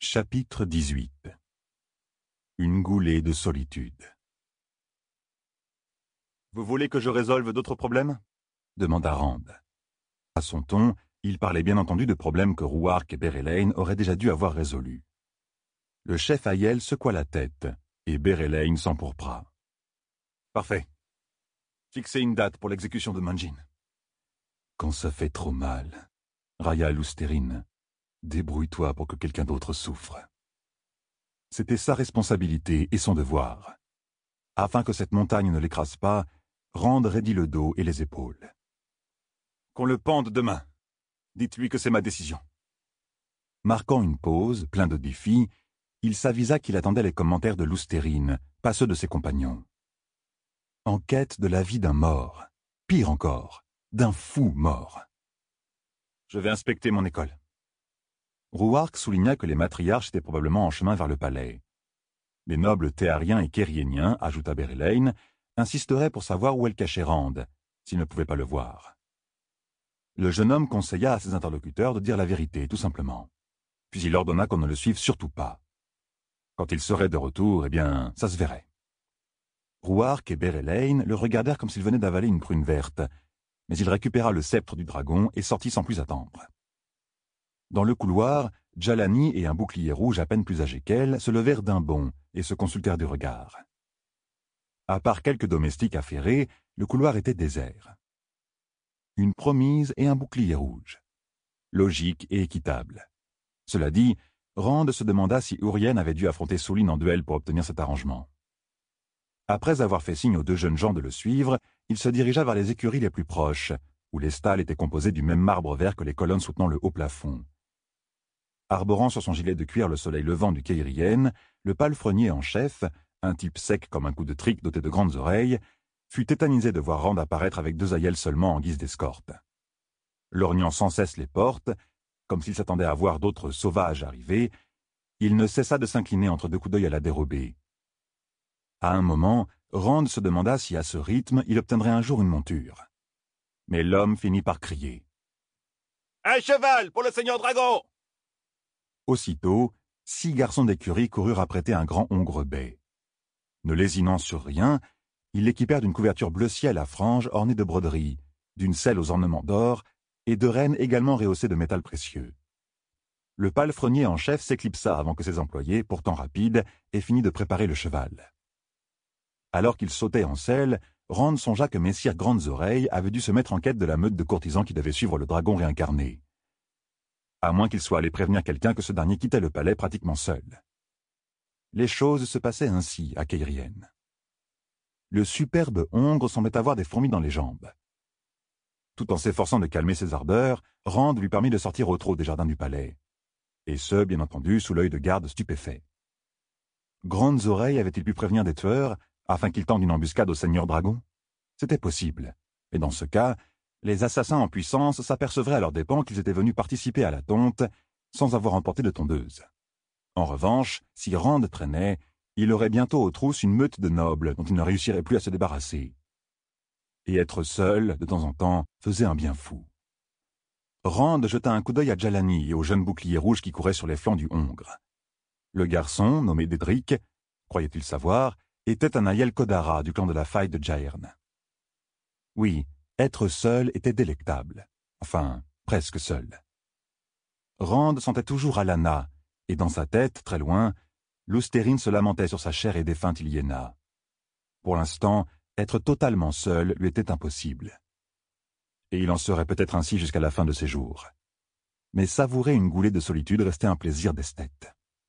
Chapitre 18. Une goulée de solitude. « Vous voulez que je résolve d'autres problèmes » demanda Rand. À son ton, il parlait bien entendu de problèmes que Rouark et Bérélaine auraient déjà dû avoir résolus. Le chef Aiel secoua la tête, et Bérélaine s'empourpra. « Parfait. Fixez une date pour l'exécution de Manjin. »« Quand ça fait trop mal, railla Lousterine. Débrouille-toi pour que quelqu'un d'autre souffre. » C'était sa responsabilité et son devoir. Afin que cette montagne ne l'écrase pas, Rand raidit le dos et les épaules. « Qu'on le pende demain. Dites-lui que c'est ma décision. » Marquant une pause, plein de défis, il s'avisa qu'il attendait les commentaires de Lousterine, pas ceux de ses compagnons. En quête de la vie d'un mort, pire encore, d'un fou mort. « Je vais inspecter mon école. » Rouark souligna que les matriarches étaient probablement en chemin vers le palais. Les nobles théariens et kériéniens, ajouta Bérélaine, insisteraient pour savoir où elle cachait Rand, s'ils ne pouvaient pas le voir. Le jeune homme conseilla à ses interlocuteurs de dire la vérité, tout simplement. Puis il ordonna qu'on ne le suive surtout pas. Quand il serait de retour, eh bien, ça se verrait. Rouark et Bérélaine le regardèrent comme s'il venait d'avaler une prune verte, mais il récupéra le sceptre du dragon et sortit sans plus attendre. Dans le couloir, Djalani et un bouclier rouge à peine plus âgé qu'elle se levèrent d'un bond et se consultèrent du regard. À part quelques domestiques affairés, le couloir était désert. Une promise et un bouclier rouge. Logique et équitable. Cela dit, Rand se demanda si Urien avait dû affronter Souline en duel pour obtenir cet arrangement. Après avoir fait signe aux deux jeunes gens de le suivre, il se dirigea vers les écuries les plus proches, où les stalles étaient composées du même marbre vert que les colonnes soutenant le haut plafond. Arborant sur son gilet de cuir le soleil levant du Keirien, le palefrenier en chef, un type sec comme un coup de trique doté de grandes oreilles, fut tétanisé de voir Rand apparaître avec deux aïels seulement en guise d'escorte. Lorgnant sans cesse les portes, comme s'il s'attendait à voir d'autres sauvages arriver, il ne cessa de s'incliner entre deux coups d'œil à la dérobée. À un moment, Rand se demanda si à ce rythme il obtiendrait un jour une monture. Mais l'homme finit par crier. « Un cheval pour le seigneur dragon !» Aussitôt, 6 garçons d'écurie coururent apprêter un grand hongre bai. Ne lésinant sur rien, ils l'équipèrent d'une couverture bleu ciel à franges ornée de broderies, d'une selle aux ornements d'or et de rênes également rehaussées de métal précieux. Le palefrenier en chef s'éclipsa avant que ses employés, pourtant rapides, aient fini de préparer le cheval. Alors qu'il sautait en selle, Rand songea que messire Grandes Oreilles avait dû se mettre en quête de la meute de courtisans qui devait suivre le dragon réincarné. À moins qu'il soit allé prévenir quelqu'un que ce dernier quittait le palais pratiquement seul. Les choses se passaient ainsi à Keirien. Le superbe hongre semblait avoir des fourmis dans les jambes. Tout en s'efforçant de calmer ses ardeurs, Rand lui permit de sortir au trot des jardins du palais. Et ce, bien entendu, sous l'œil de garde stupéfait. Grandes Oreilles avait-il pu prévenir des tueurs afin qu'ils tendent une embuscade au seigneur dragon? C'était possible. Et dans ce cas, les assassins en puissance s'apercevraient à leurs dépens qu'ils étaient venus participer à la tonte sans avoir emporté de tondeuse. En revanche, si Rand traînait, il aurait bientôt aux trousses une meute de nobles dont il ne réussirait plus à se débarrasser. Et être seul, de temps en temps, faisait un bien fou. Rand jeta un coup d'œil à Djalani et au jeune bouclier rouge qui courait sur les flancs du hongre. Le garçon, nommé Dédric, croyait-il savoir, était un Aiel Kodara du clan de la faille de Jaern. Oui, être seul était délectable. Enfin, presque seul. Rand sentait toujours Alana, et dans sa tête, très loin, Lousterine se lamentait sur sa chère et défunte Iliena. Pour l'instant, être totalement seul lui était impossible. Et il en serait peut-être ainsi jusqu'à la fin de ses jours. Mais savourer une goulée de solitude restait un plaisir d'esthète.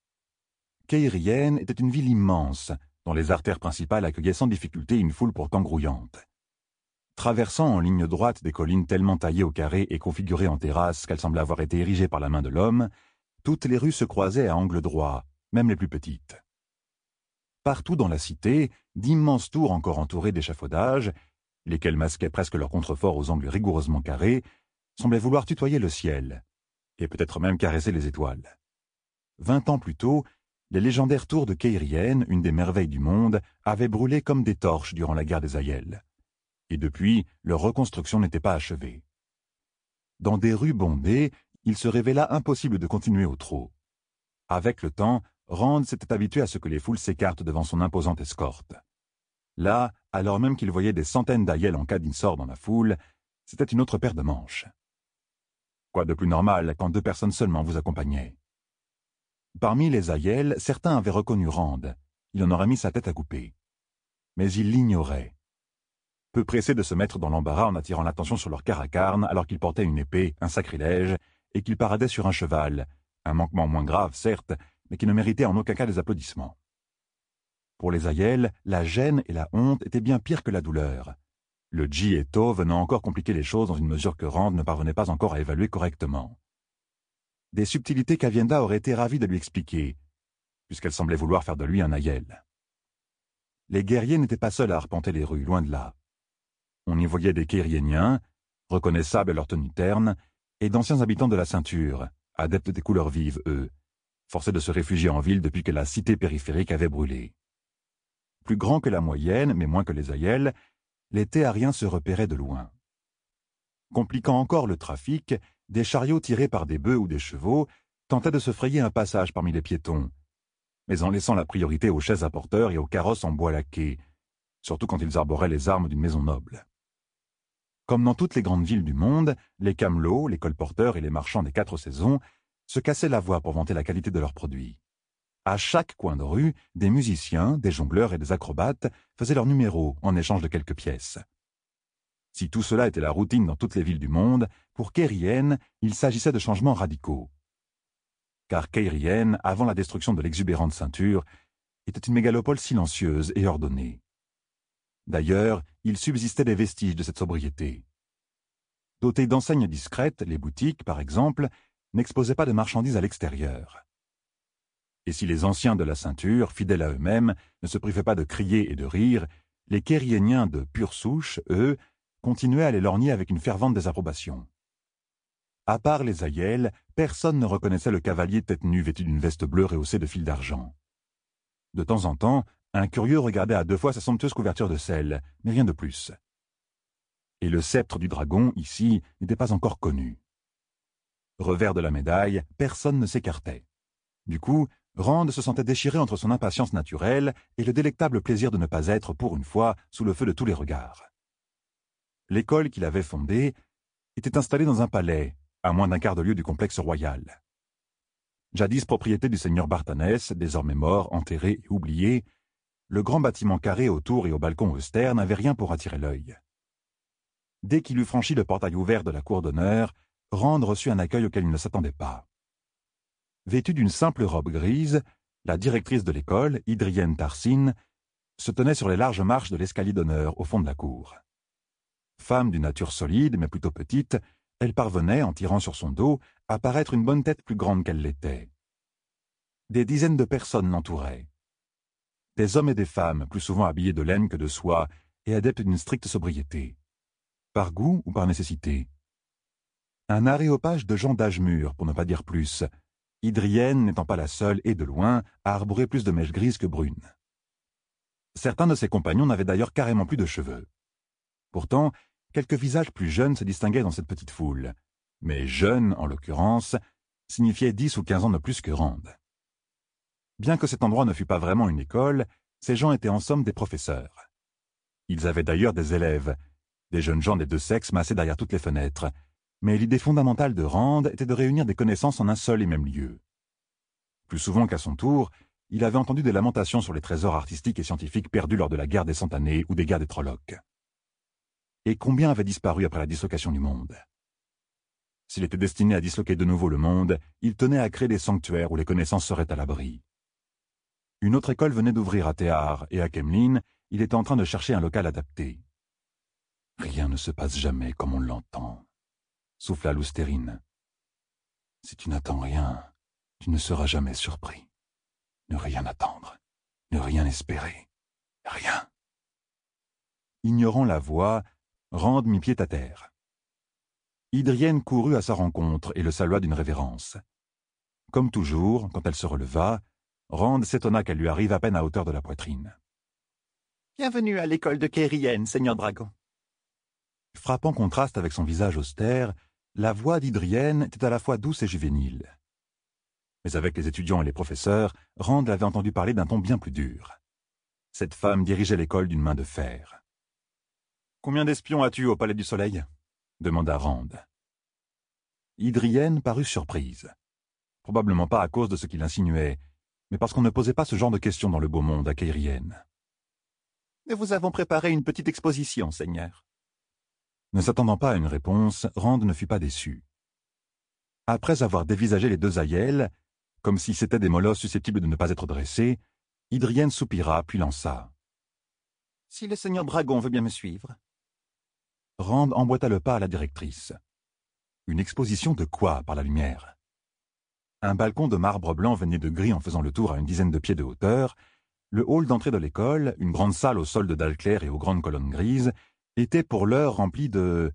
Keirien était une ville immense, dont les artères principales accueillaient sans difficulté une foule pourtant grouillante. Traversant en ligne droite des collines tellement taillées au carré et configurées en terrasses qu'elles semblaient avoir été érigées par la main de l'homme, toutes les rues se croisaient à angle droit, même les plus petites. Partout dans la cité, d'immenses tours encore entourées d'échafaudages, lesquels masquaient presque leurs contreforts aux angles rigoureusement carrés, semblaient vouloir tutoyer le ciel, et peut-être même caresser les étoiles. 20 ans plus tôt, les légendaires tours de Keirien, une des merveilles du monde, avaient brûlé comme des torches durant la guerre des Aiels. Et depuis, leur reconstruction n'était pas achevée. Dans des rues bondées, il se révéla impossible de continuer au trot. Avec le temps, Rand s'était habitué à ce que les foules s'écartent devant son imposante escorte. Là, alors même qu'il voyait des centaines d'Aiel en cas d'insort dans la foule, c'était une autre paire de manches. Quoi de plus normal quand 2 personnes seulement vous accompagnaient? Parmi les Aiel, certains avaient reconnu Rand. Il en aurait mis sa tête à couper. Mais ils l'ignoraient. Peu pressés de se mettre dans l'embarras en attirant l'attention sur leur caracarne alors qu'ils portaient une épée, un sacrilège, et qu'ils paradaient sur un cheval, un manquement moins grave, certes, mais qui ne méritait en aucun cas des applaudissements. Pour les Aiel, la gêne et la honte étaient bien pires que la douleur. Le Ji et To venant encore compliquer les choses dans une mesure que Rand ne parvenait pas encore à évaluer correctement. Des subtilités qu'Avienda aurait été ravie de lui expliquer, puisqu'elle semblait vouloir faire de lui un Aiel. Les guerriers n'étaient pas seuls à arpenter les rues, loin de là. On y voyait des Kériéniens, reconnaissables à leur tenue terne, et d'anciens habitants de la ceinture, adeptes des couleurs vives, eux, forcés de se réfugier en ville depuis que la cité périphérique avait brûlé. Plus grands que la moyenne, mais moins que les Aiel, les Théariens se repéraient de loin. Compliquant encore le trafic, des chariots tirés par des bœufs ou des chevaux tentaient de se frayer un passage parmi les piétons, mais en laissant la priorité aux chaises à porteurs et aux carrosses en bois laqué, surtout quand ils arboraient les armes d'une maison noble. Comme dans toutes les grandes villes du monde, les camelots, les colporteurs et les marchands des 4 saisons se cassaient la voix pour vanter la qualité de leurs produits. À chaque coin de rue, des musiciens, des jongleurs et des acrobates faisaient leur numéro en échange de quelques pièces. Si tout cela était la routine dans toutes les villes du monde, pour Kérien, il s'agissait de changements radicaux. Car Kérien, avant la destruction de l'exubérante ceinture, était une mégalopole silencieuse et ordonnée. D'ailleurs, il subsistait des vestiges de cette sobriété. Dotées d'enseignes discrètes, les boutiques, par exemple, n'exposaient pas de marchandises à l'extérieur. Et si les anciens de la ceinture, fidèles à eux-mêmes, ne se privaient pas de crier et de rire, les Kériéniens de pure souche, eux, continuaient à les lorgner avec une fervente désapprobation. À part les Aiel, personne ne reconnaissait le cavalier tête nue vêtu d'une veste bleue rehaussée de fils d'argent. De temps en temps, un curieux regardait à 2 fois sa somptueuse couverture de sel, mais rien de plus. Et le sceptre du dragon, ici, n'était pas encore connu. Revers de la médaille, personne ne s'écartait. Du coup, Rand se sentait déchiré entre son impatience naturelle et le délectable plaisir de ne pas être, pour une fois, sous le feu de tous les regards. L'école qu'il avait fondée était installée dans un palais, à moins d'1/4 de lieue du complexe royal. Jadis propriété du seigneur Bartanès, désormais mort, enterré et oublié, le grand bâtiment carré autour et au balcon austère n'avait rien pour attirer l'œil. Dès qu'il eut franchi le portail ouvert de la cour d'honneur, Rand reçut un accueil auquel il ne s'attendait pas. Vêtue d'une simple robe grise, la directrice de l'école, Idrienne Tarsine, se tenait sur les larges marches de l'escalier d'honneur au fond de la cour. Femme d'une nature solide, mais plutôt petite, elle parvenait, en tirant sur son dos, à paraître une bonne tête plus grande qu'elle l'était. Des dizaines de personnes l'entouraient. Des hommes et des femmes, plus souvent habillés de laine que de soie, et adeptes d'une stricte sobriété. Par goût ou par nécessité. Un aréopage de gens d'âge mûr, pour ne pas dire plus, Idrienne n'étant pas la seule, et de loin, à arborer plus de mèches grises que brunes. Certains de ses compagnons n'avaient d'ailleurs carrément plus de cheveux. Pourtant, quelques visages plus jeunes se distinguaient dans cette petite foule, mais jeune, en l'occurrence, signifiait 10 ou 15 ans de plus que Rand. Bien que cet endroit ne fût pas vraiment une école, ces gens étaient en somme des professeurs. Ils avaient d'ailleurs des élèves, des jeunes gens des 2 sexes massés derrière toutes les fenêtres, mais l'idée fondamentale de Rand était de réunir des connaissances en un seul et même lieu. Plus souvent qu'à son tour, il avait entendu des lamentations sur les trésors artistiques et scientifiques perdus lors de la guerre des Cent Années ou des guerres des Trollocs. Et combien avaient disparu après la dislocation du monde? S'il était destiné à disloquer de nouveau le monde, il tenait à créer des sanctuaires où les connaissances seraient à l'abri. Une autre école venait d'ouvrir à Théar, et à Kemlin, il était en train de chercher un local adapté. « Rien ne se passe jamais comme on l'entend », souffla Loustérine. « Si tu n'attends rien, tu ne seras jamais surpris. Ne rien attendre, ne rien espérer, rien. » Ignorant la voix, Rand mit pied à terre. Idrienne courut à sa rencontre et le salua d'une révérence. Comme toujours, quand elle se releva, Rand s'étonna qu'elle lui arrive à peine à hauteur de la poitrine. « Bienvenue à l'école de Kérien, Seigneur Dragon. » Frappant contraste avec son visage austère, la voix d'Idrienne était à la fois douce et juvénile. Mais avec les étudiants et les professeurs, Rand avait entendu parler d'un ton bien plus dur. Cette femme dirigeait l'école d'une main de fer. « Combien d'espions as-tu au Palais du Soleil » demanda Rand. Idrienne parut surprise. Probablement pas à cause de ce qu'il insinuait, mais parce qu'on ne posait pas ce genre de questions dans le beau monde à Cairienne. « Nous vous avons préparé une petite exposition, Seigneur. » Ne s'attendant pas à une réponse, Rand ne fut pas déçu. Après avoir dévisagé les deux aïels, comme si c'étaient des molosses susceptibles de ne pas être dressés, Idrienne soupira puis lança. « Si le Seigneur Dragon veut bien me suivre. » Rand emboîta le pas à la directrice. Une exposition de quoi, par la lumière? Un balcon de marbre blanc venait de gris en faisant le tour à une dizaine de pieds de hauteur. Le hall d'entrée de l'école, une grande salle au sol de dalles claires et aux grandes colonnes grises, était pour l'heure rempli de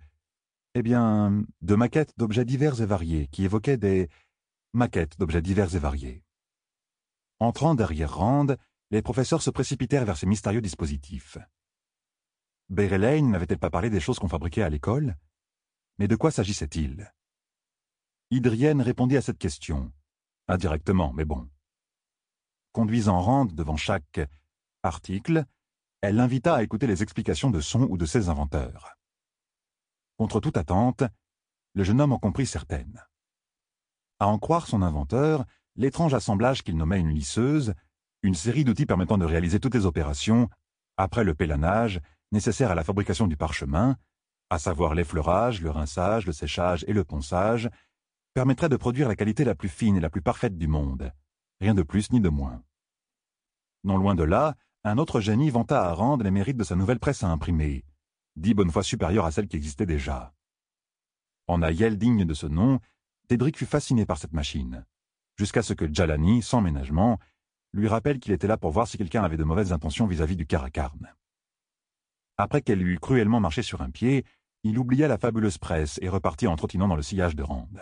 maquettes d'objets divers et variés, qui évoquaient des maquettes d'objets divers et variés. Entrant derrière Rand, les professeurs se précipitèrent vers ces mystérieux dispositifs. Bérelaine n'avait-elle pas parlé des choses qu'on fabriquait à l'école? Mais de quoi s'agissait-il? Idrienne répondit à cette question, indirectement, mais bon. Conduisant Rand devant chaque article, elle l'invita à écouter les explications de son ou de ses inventeurs. Contre toute attente, le jeune homme en comprit certaines. À en croire son inventeur, l'étrange assemblage qu'il nommait une lisseuse, une série d'outils permettant de réaliser toutes les opérations, après le pélanage, nécessaires à la fabrication du parchemin, à savoir l'effleurage, le rinçage, le séchage et le ponçage, permettrait de produire la qualité la plus fine et la plus parfaite du monde, rien de plus ni de moins. Non loin de là, un autre génie vanta à Rand les mérites de sa nouvelle presse à imprimer, 10 bonnes fois supérieure à celle qui existait déjà. En aïeul digne de ce nom, Thédric fut fasciné par cette machine, jusqu'à ce que Djalani, sans ménagement, lui rappelle qu'il était là pour voir si quelqu'un avait de mauvaises intentions vis-à-vis du Caracarne. Après qu'elle eut cruellement marché sur un pied, il oublia la fabuleuse presse et repartit en trottinant dans le sillage de Rand.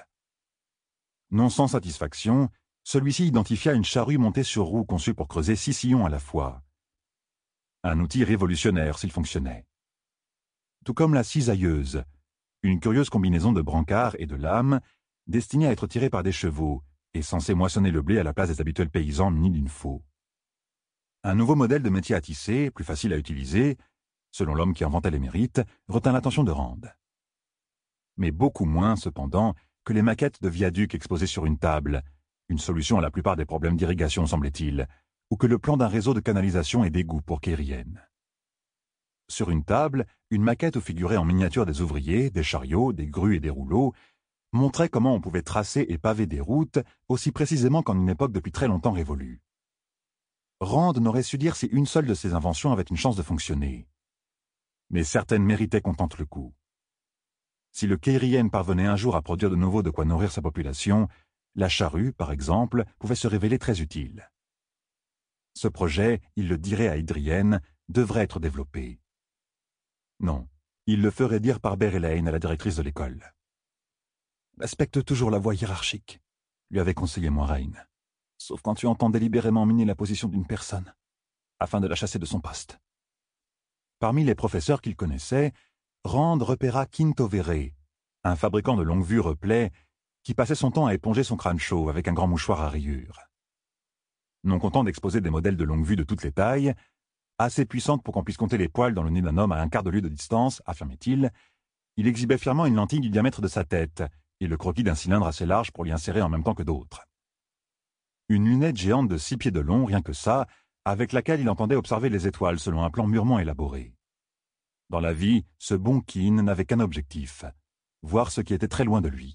Non sans satisfaction, celui-ci identifia une charrue montée sur roue conçue pour creuser 6 sillons à la fois. Un outil révolutionnaire s'il fonctionnait. Tout comme la cisailleuse, une curieuse combinaison de brancards et de lames, destinée à être tirée par des chevaux et censée moissonner le blé à la place des habituels paysans munis d'une faux. Un nouveau modèle de métier à tisser, plus facile à utiliser, selon l'homme qui inventait les mérites, retint l'attention de Rand. Mais beaucoup moins, cependant, que les maquettes de viaducs exposées sur une table, une solution à la plupart des problèmes d'irrigation, semblait-il, ou que le plan d'un réseau de canalisation et d'égouts pour Cairienne. Sur une table, une maquette où figuraient en miniature des ouvriers, des chariots, des grues et des rouleaux, montrait comment on pouvait tracer et paver des routes aussi précisément qu'en une époque depuis très longtemps révolue. Rand n'aurait su dire si une seule de ces inventions avait une chance de fonctionner. Mais certaines méritaient qu'on tente le coup. Si le Cairienne parvenait un jour à produire de nouveau de quoi nourrir sa population, la charrue, par exemple, pouvait se révéler très utile. Ce projet, il le dirait à Idrienne, devrait être développé. Non, il le ferait dire par Bérelaine à la directrice de l'école. Respecte toujours la voie hiérarchique, lui avait conseillé Moiraine, sauf quand tu entends délibérément miner la position d'une personne, afin de la chasser de son poste. Parmi les professeurs qu'il connaissait, Rand repéra Kintovere, un fabricant de longue-vue replet qui passait son temps à éponger son crâne chaud avec un grand mouchoir à rayures. Non content d'exposer des modèles de longue-vue de toutes les tailles, assez puissantes pour qu'on puisse compter les poils dans le nez d'un homme à un quart de lieue de distance, affirmait-il, il exhibait fièrement une lentille du diamètre de sa tête et le croquis d'un cylindre assez large pour l'y insérer en même temps que d'autres. Une lunette géante de 6 pieds de long, rien que ça, avec laquelle il entendait observer les étoiles selon un plan mûrement élaboré. Dans la vie, ce bon Kin n'avait qu'un objectif, voir ce qui était très loin de lui.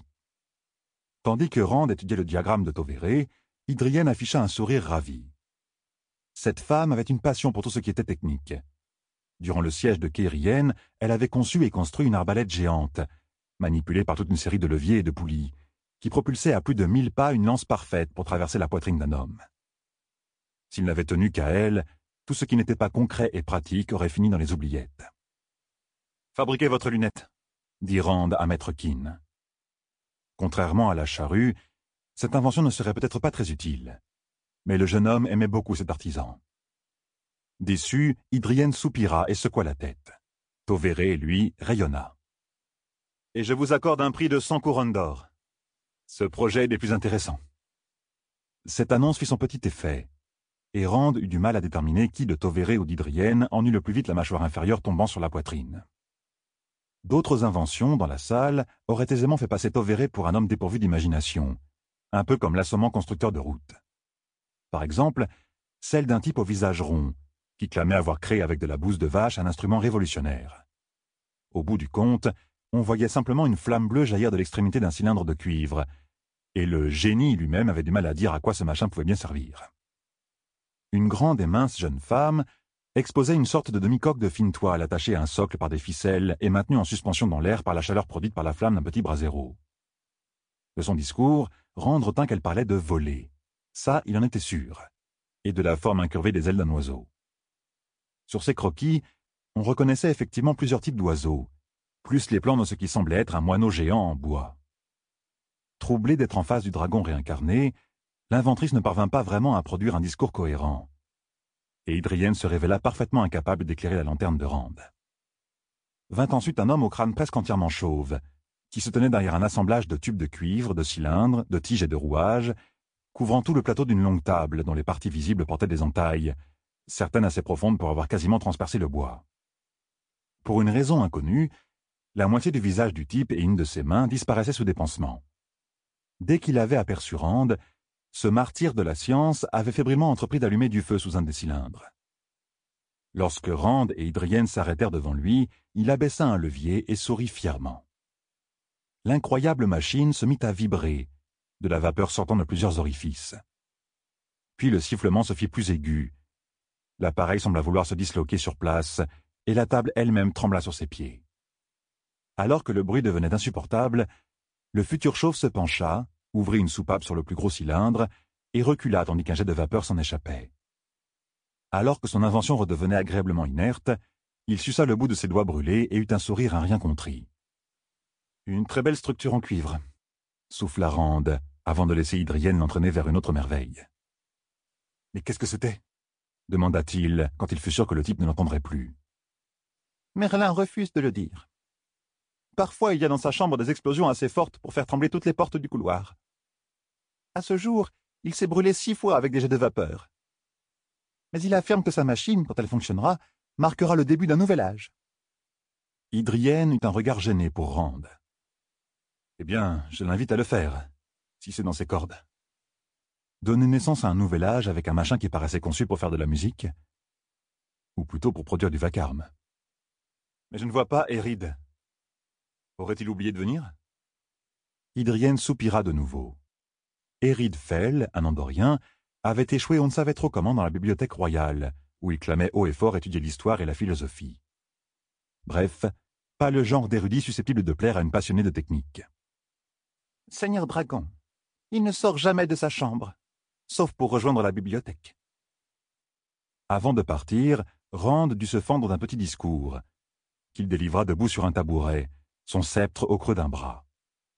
Tandis que Rand étudiait le diagramme de Tovere, Idrienne afficha un sourire ravi. Cette femme avait une passion pour tout ce qui était technique. Durant le siège de Cairienne, elle avait conçu et construit une arbalète géante, manipulée par toute une série de leviers et de poulies, qui propulsait à plus de 1000 pas une lance parfaite pour traverser la poitrine d'un homme. S'il n'avait tenu qu'à elle, tout ce qui n'était pas concret et pratique aurait fini dans les oubliettes. « Fabriquez votre lunette », dit Rand à Maître Kin. Contrairement à la charrue, cette invention ne serait peut-être pas très utile. Mais le jeune homme aimait beaucoup cet artisan. Déçu, Idrienne soupira et secoua la tête. Tovere, lui, rayonna. « Et je vous accorde un prix de 100 couronnes d'or. Ce projet est des plus intéressants. » Cette annonce fit son petit effet, et Rand eut du mal à déterminer qui de Tovéré ou d'Hydrienne en eut le plus vite la mâchoire inférieure tombant sur la poitrine. D'autres inventions, dans la salle, auraient aisément fait passer Tovéré pour un homme dépourvu d'imagination, un peu comme l'assommant constructeur de route. Par exemple, celle d'un type au visage rond, qui clamait avoir créé avec de la bouse de vache un instrument révolutionnaire. Au bout du compte, on voyait simplement une flamme bleue jaillir de l'extrémité d'un cylindre de cuivre, et le génie lui-même avait du mal à dire à quoi ce machin pouvait bien servir. Une grande et mince jeune femme exposait une sorte de demi-coque de fine toile attachée à un socle par des ficelles et maintenue en suspension dans l'air par la chaleur produite par la flamme d'un petit brasero. De son discours, Rand retint qu'elle parlait de voler. Ça, il en était sûr, et de la forme incurvée des ailes d'un oiseau. Sur ces croquis, on reconnaissait effectivement plusieurs types d'oiseaux, plus les plans de ce qui semblait être un moineau géant en bois. Troublée d'être en face du dragon réincarné, l'inventrice ne parvint pas vraiment à produire un discours cohérent, et Hydrienne se révéla parfaitement incapable d'éclairer la lanterne de Rand. Vint ensuite un homme au crâne presque entièrement chauve, qui se tenait derrière un assemblage de tubes de cuivre, de cylindres, de tiges et de rouages, couvrant tout le plateau d'une longue table dont les parties visibles portaient des entailles, certaines assez profondes pour avoir quasiment transpercé le bois. Pour une raison inconnue, la moitié du visage du type et une de ses mains disparaissaient sous des pansements. Dès qu'il avait aperçu Rand, ce martyr de la science avait fébrilement entrepris d'allumer du feu sous un des cylindres. Lorsque Rand et Hydrienne s'arrêtèrent devant lui, il abaissa un levier et sourit fièrement. L'incroyable machine se mit à vibrer, de la vapeur sortant de plusieurs orifices. Puis le sifflement se fit plus aigu. L'appareil sembla vouloir se disloquer sur place, et la table elle-même trembla sur ses pieds. Alors que le bruit devenait insupportable, le futur chauve se pencha, ouvrit une soupape sur le plus gros cylindre, et recula tandis qu'un jet de vapeur s'en échappait. Alors que son invention redevenait agréablement inerte, il suça le bout de ses doigts brûlés et eut un sourire un rien compris. « Une très belle structure en cuivre », souffla Rand, avant de laisser Hydrienne l'entraîner vers une autre merveille. « Mais qu'est-ce que c'était » demanda-t-il, quand il fut sûr que le type ne l'entendrait plus. Merlin refuse de le dire. Parfois, il y a dans sa chambre des explosions assez fortes pour faire trembler toutes les portes du couloir. À ce jour, il s'est brûlé 6 fois avec des jets de vapeur. Mais il affirme que sa machine, quand elle fonctionnera, marquera le début d'un nouvel âge. Hydrienne eut un regard gêné pour Rand. « Eh bien, je l'invite à le faire, si c'est dans ses cordes. » Donner naissance à un nouvel âge avec un machin qui paraissait conçu pour faire de la musique, ou plutôt pour produire du vacarme. Mais je ne vois pas Héride. Aurait-il oublié de venir? Hydrienne soupira de nouveau. Héride Fell, un Andorien, avait échoué on ne savait trop comment dans la bibliothèque royale, où il clamait haut et fort étudier l'histoire et la philosophie. Bref, pas le genre d'érudit susceptible de plaire à une passionnée de technique. Seigneur Dragon, il ne sort jamais de sa chambre, sauf pour rejoindre la bibliothèque. Avant de partir, Rand dut se fendre d'un petit discours, qu'il délivra debout sur un tabouret, son sceptre au creux d'un bras.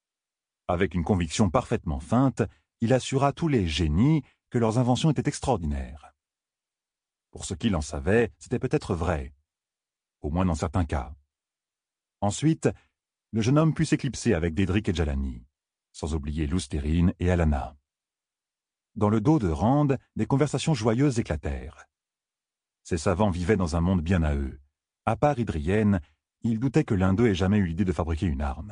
Avec une conviction parfaitement feinte, il assura tous les génies que leurs inventions étaient extraordinaires. Pour ce qu'il en savait, c'était peut-être vrai, au moins dans certains cas. Ensuite, le jeune homme put s'éclipser avec Dédric et Djalani, sans oublier Loustérine et Alana. Dans le dos de Rand, des conversations joyeuses éclatèrent. Ces savants vivaient dans un monde bien à eux. À part Hydrienne, il doutait que l'un d'eux ait jamais eu l'idée de fabriquer une arme.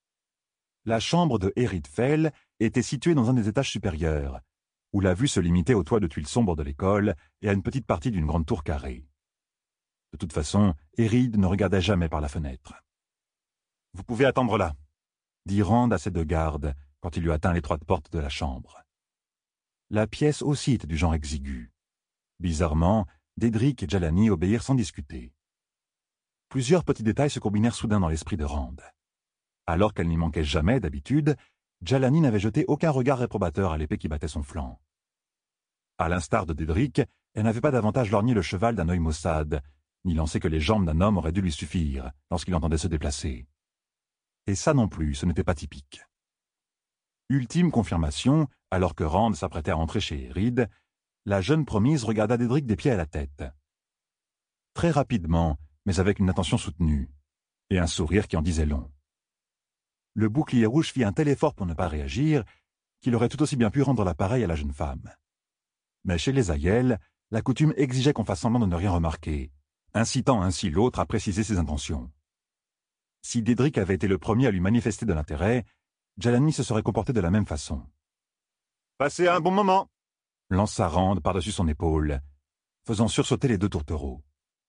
La chambre de Héride Fell était située dans un des étages supérieurs, où la vue se limitait au toit de tuiles sombres de l'école et à une petite partie d'une grande tour carrée. De toute façon, Héride ne regardait jamais par la fenêtre. « Vous pouvez attendre là », dit Rand à ses 2 gardes, quand il eut atteint l'étroite porte de la chambre. La pièce aussi était du genre exigu. Bizarrement, Dédric et Djalani obéirent sans discuter. Plusieurs petits détails se combinèrent soudain dans l'esprit de Rand. Alors qu'elle n'y manquait jamais d'habitude, Djalani n'avait jeté aucun regard réprobateur à l'épée qui battait son flanc. À l'instar de Dédric, elle n'avait pas davantage lorgné le cheval d'un œil maussade, ni lancé que les jambes d'un homme auraient dû lui suffire lorsqu'il entendait se déplacer. Et ça non plus, ce n'était pas typique. Ultime confirmation, alors que Rand s'apprêtait à entrer chez Héride, la jeune promise regarda Dédric des pieds à la tête. Très rapidement, mais avec une attention soutenue, et un sourire qui en disait long. Le bouclier rouge fit un tel effort pour ne pas réagir qu'il aurait tout aussi bien pu rendre l'appareil à la jeune femme. Mais chez les Hayel, la coutume exigeait qu'on fasse semblant de ne rien remarquer, incitant ainsi l'autre à préciser ses intentions. Si Dédric avait été le premier à lui manifester de l'intérêt, Jalani se serait comporté de la même façon. « Passez un bon moment !» lança Rand par-dessus son épaule, faisant sursauter les deux tourtereaux.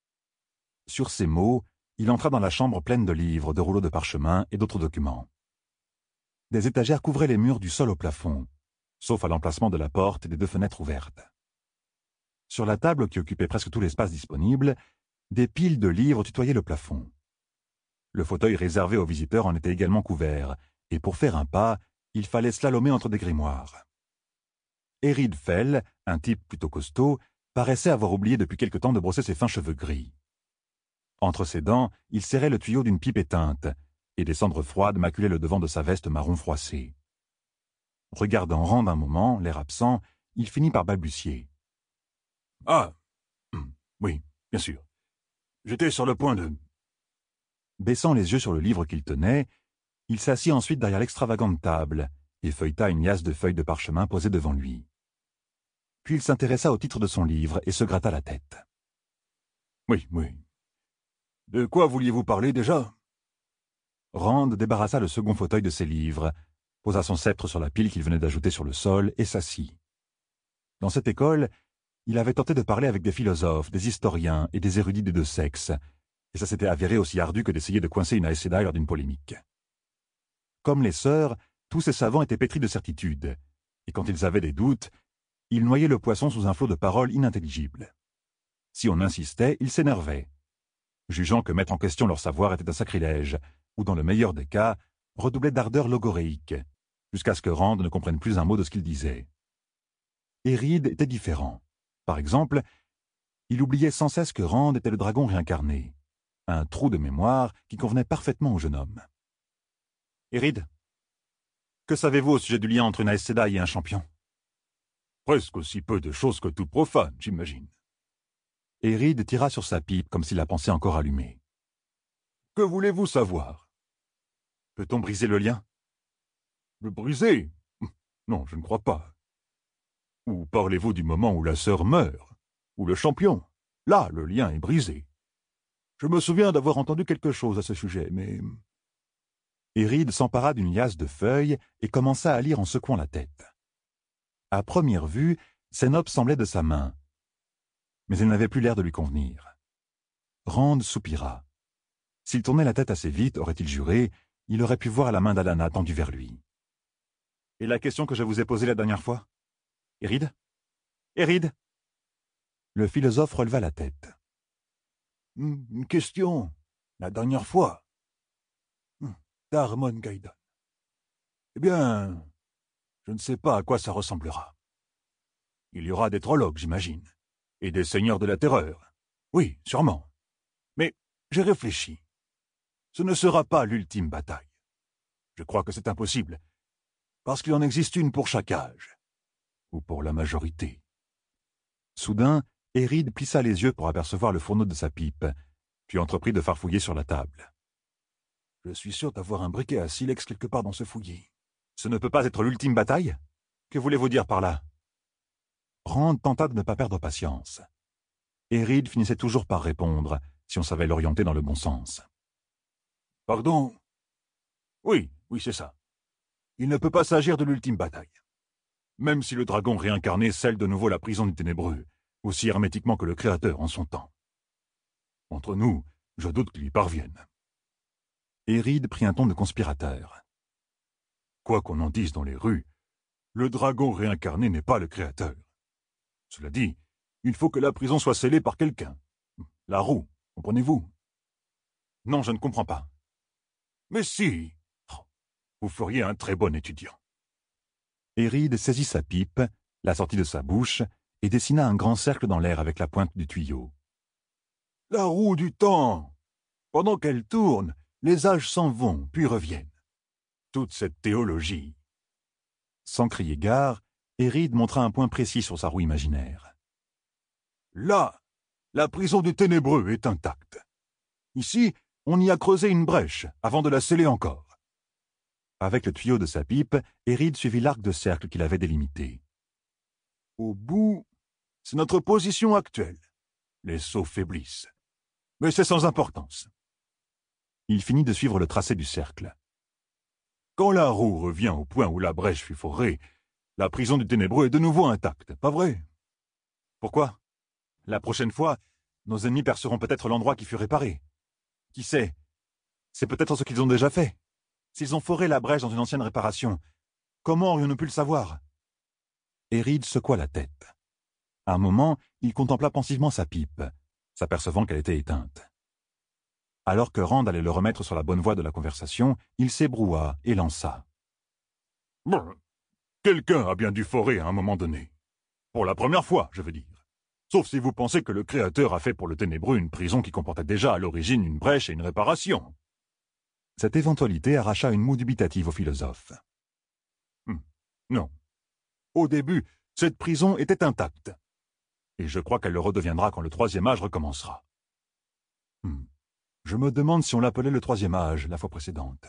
Sur ces mots, il entra dans la chambre pleine de livres, de rouleaux de parchemin et d'autres documents. Des étagères couvraient les murs du sol au plafond, sauf à l'emplacement de la porte et des deux fenêtres ouvertes. Sur la table qui occupait presque tout l'espace disponible, des piles de livres tutoyaient le plafond. Le fauteuil réservé aux visiteurs en était également couvert, et pour faire un pas, il fallait slalomer entre des grimoires. Erid Fell, un type plutôt costaud, paraissait avoir oublié depuis quelque temps de brosser ses fins cheveux gris. Entre ses dents, il serrait le tuyau d'une pipe éteinte, et des cendres froides maculaient le devant de sa veste marron froissée. Regardant Rand un moment, l'air absent, il finit par balbutier. « Ah, oui, bien sûr. J'étais sur le point de... » Baissant les yeux sur le livre qu'il tenait, il s'assit ensuite derrière l'extravagante table et feuilleta une liasse de feuilles de parchemin posées devant lui. Puis il s'intéressa au titre de son livre et se gratta la tête. « Oui. De quoi vouliez-vous parler déjà ?» Rand débarrassa le second fauteuil de ses livres, posa son sceptre sur la pile qu'il venait d'ajouter sur le sol et s'assit. Dans cette école, il avait tenté de parler avec des philosophes, des historiens et des érudits des deux sexes, et ça s'était avéré aussi ardu que d'essayer de coincer une Aes Sedai lors d'une polémique. Comme les sœurs, tous ces savants étaient pétris de certitudes, et quand ils avaient des doutes, ils noyaient le poisson sous un flot de paroles inintelligibles. Si on insistait, ils s'énervaient, jugeant que mettre en question leur savoir était un sacrilège, ou dans le meilleur des cas, redoublaient d'ardeur logoréique, jusqu'à ce que Rand ne comprenne plus un mot de ce qu'il disait. Erid était différent. Par exemple, il oubliait sans cesse que Rand était le dragon réincarné, un trou de mémoire qui convenait parfaitement au jeune homme. « Erid, que savez-vous au sujet du lien entre une Aes Sedai et un champion ?»« Presque aussi peu de choses que tout profane, j'imagine. » Erid tira sur sa pipe comme s'il la pensait encore allumée. « Que voulez-vous savoir ?»« Peut-on briser le lien ?»« Le briser ? Non, je ne crois pas. Ou parlez-vous du moment où la sœur meurt, ou le champion? Là, le lien est brisé. Je me souviens d'avoir entendu quelque chose à ce sujet, mais... » Erid s'empara d'une liasse de feuilles et commença à lire en secouant la tête. À première vue, ses notes semblaient de sa main, mais elles n'avaient plus l'air de lui convenir. Rand soupira. S'il tournait la tête assez vite, aurait-il juré, il aurait pu voir la main d'Alana tendue vers lui. « Et la question que je vous ai posée la dernière fois? Erid? Erid ?» Le philosophe releva la tête. « Une question, la dernière fois. D'Armon Gai'don. Eh bien, je ne sais pas à quoi ça ressemblera. Il y aura des trollocs, j'imagine, et des seigneurs de la terreur. Oui, sûrement. Mais j'ai réfléchi. Ce ne sera pas l'ultime bataille. Je crois que c'est impossible, parce qu'il en existe une pour chaque âge, ou pour la majorité. » Soudain, Erid plissa les yeux pour apercevoir le fourneau de sa pipe, puis entreprit de farfouiller sur la table. « Je suis sûr d'avoir un briquet à silex quelque part dans ce fouillis. »« Ce ne peut pas être l'ultime bataille? Que voulez-vous dire par là ?» Rand tenta de ne pas perdre patience. Erid finissait toujours par répondre, si on savait l'orienter dans le bon sens. « Pardon? Oui, c'est ça. Il ne peut pas s'agir de l'ultime bataille. Même si le dragon réincarné scelle de nouveau la prison du ténébreux, aussi hermétiquement que le Créateur en son temps. Entre nous, je doute qu'il y parvienne. » Erid prit un ton de conspirateur. « Quoi qu'on en dise dans les rues, le dragon réincarné n'est pas le Créateur. Cela dit, il faut que la prison soit scellée par quelqu'un. La roue, comprenez-vous? » »« Non, je ne comprends pas. »« Mais si, vous feriez un très bon étudiant. » Erid saisit sa pipe, la sortit de sa bouche et dessina un grand cercle dans l'air avec la pointe du tuyau. « La roue du temps! Pendant qu'elle tourne, les âges s'en vont, puis reviennent. Toute cette théologie. » Sans crier gare, Erid montra un point précis sur sa roue imaginaire. « Là, la prison du ténébreux est intacte. Ici, on y a creusé une brèche avant de la sceller encore. Avec le tuyau de sa pipe, Héride suivit l'arc de cercle qu'il avait délimité. Au bout, c'est notre position actuelle. Les seaux faiblissent. Mais c'est sans importance. Il finit de suivre le tracé du cercle. Quand la roue revient au point où la brèche fut forée, la prison du Ténébreux est de nouveau intacte, pas vrai? Pourquoi? La prochaine fois, nos ennemis perceront peut-être l'endroit qui fut réparé. Qui sait? C'est peut-être ce qu'ils ont déjà fait. S'ils ont foré la brèche dans une ancienne réparation, comment aurions-nous pu le savoir? Héride secoua la tête. À un moment, il contempla pensivement sa pipe, s'apercevant qu'elle était éteinte. Alors que Rand allait le remettre sur la bonne voie de la conversation, il s'ébroua et lança. Bon, quelqu'un a bien dû forer à un moment donné. Pour la première fois, je veux dire. Sauf si vous pensez que le Créateur a fait pour le Ténébreux une prison qui comportait déjà à l'origine une brèche et une réparation. Cette éventualité arracha une moue dubitative au philosophe. Non. Au début, cette prison était intacte. Et je crois qu'elle le redeviendra quand le troisième âge recommencera. Je me demande si on l'appelait le troisième âge la fois précédente.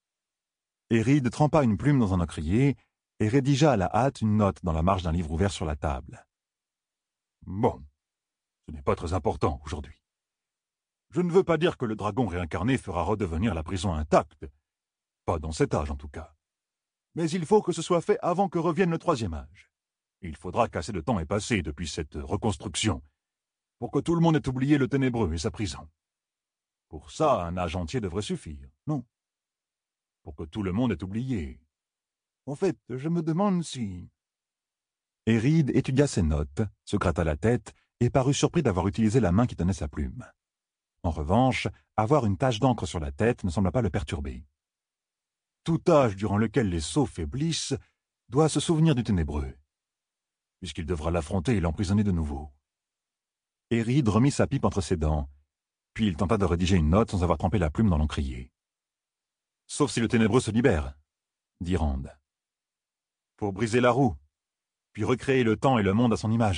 Héride trempa une plume dans un encrier et rédigea à la hâte une note dans la marge d'un livre ouvert sur la table. Bon, ce n'est pas très important aujourd'hui. Je ne veux pas dire que le dragon réincarné fera redevenir la prison intacte. Pas dans cet âge en tout cas. Mais il faut que ce soit fait avant que revienne le troisième âge. Il faudra qu'assez de temps ait passé depuis cette reconstruction pour que tout le monde ait oublié le Ténébreux et sa prison. Pour ça, un âge entier devrait suffire, non? Pour que tout le monde ait oublié. En fait, je me demande si... Héride étudia ses notes, se gratta la tête et parut surpris d'avoir utilisé la main qui tenait sa plume. En revanche, avoir une tache d'encre sur la tête ne sembla pas le perturber. Tout âge durant lequel les sceaux faiblissent doit se souvenir du Ténébreux, puisqu'il devra l'affronter et l'emprisonner de nouveau. Héride remit sa pipe entre ses dents, puis il tenta de rédiger une note sans avoir trempé la plume dans l'encrier. « Sauf si le Ténébreux se libère, » dit Rand. « Pour briser la roue, puis recréer le temps et le monde à son image. »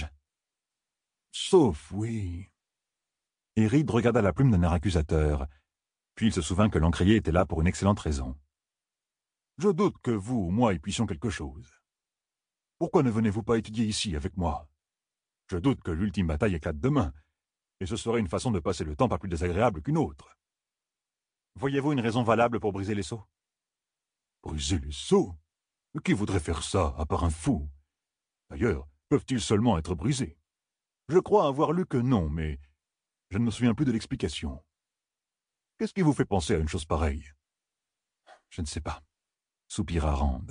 Sauf, oui. Héride regarda la plume d'un air accusateur, puis il se souvint que l'encrier était là pour une excellente raison. « Je doute que vous ou moi y puissions quelque chose. Pourquoi ne venez-vous pas étudier ici avec moi? Je doute que l'ultime bataille éclate demain, et ce serait une façon de passer le temps pas plus désagréable qu'une autre. » Voyez-vous une raison valable pour briser les sceaux? Briser les sceaux? Qui voudrait faire ça, à part un fou? D'ailleurs, peuvent-ils seulement être brisés? Je crois avoir lu que non, mais je ne me souviens plus de l'explication. Qu'est-ce qui vous fait penser à une chose pareille? Je ne sais pas, soupira Rand.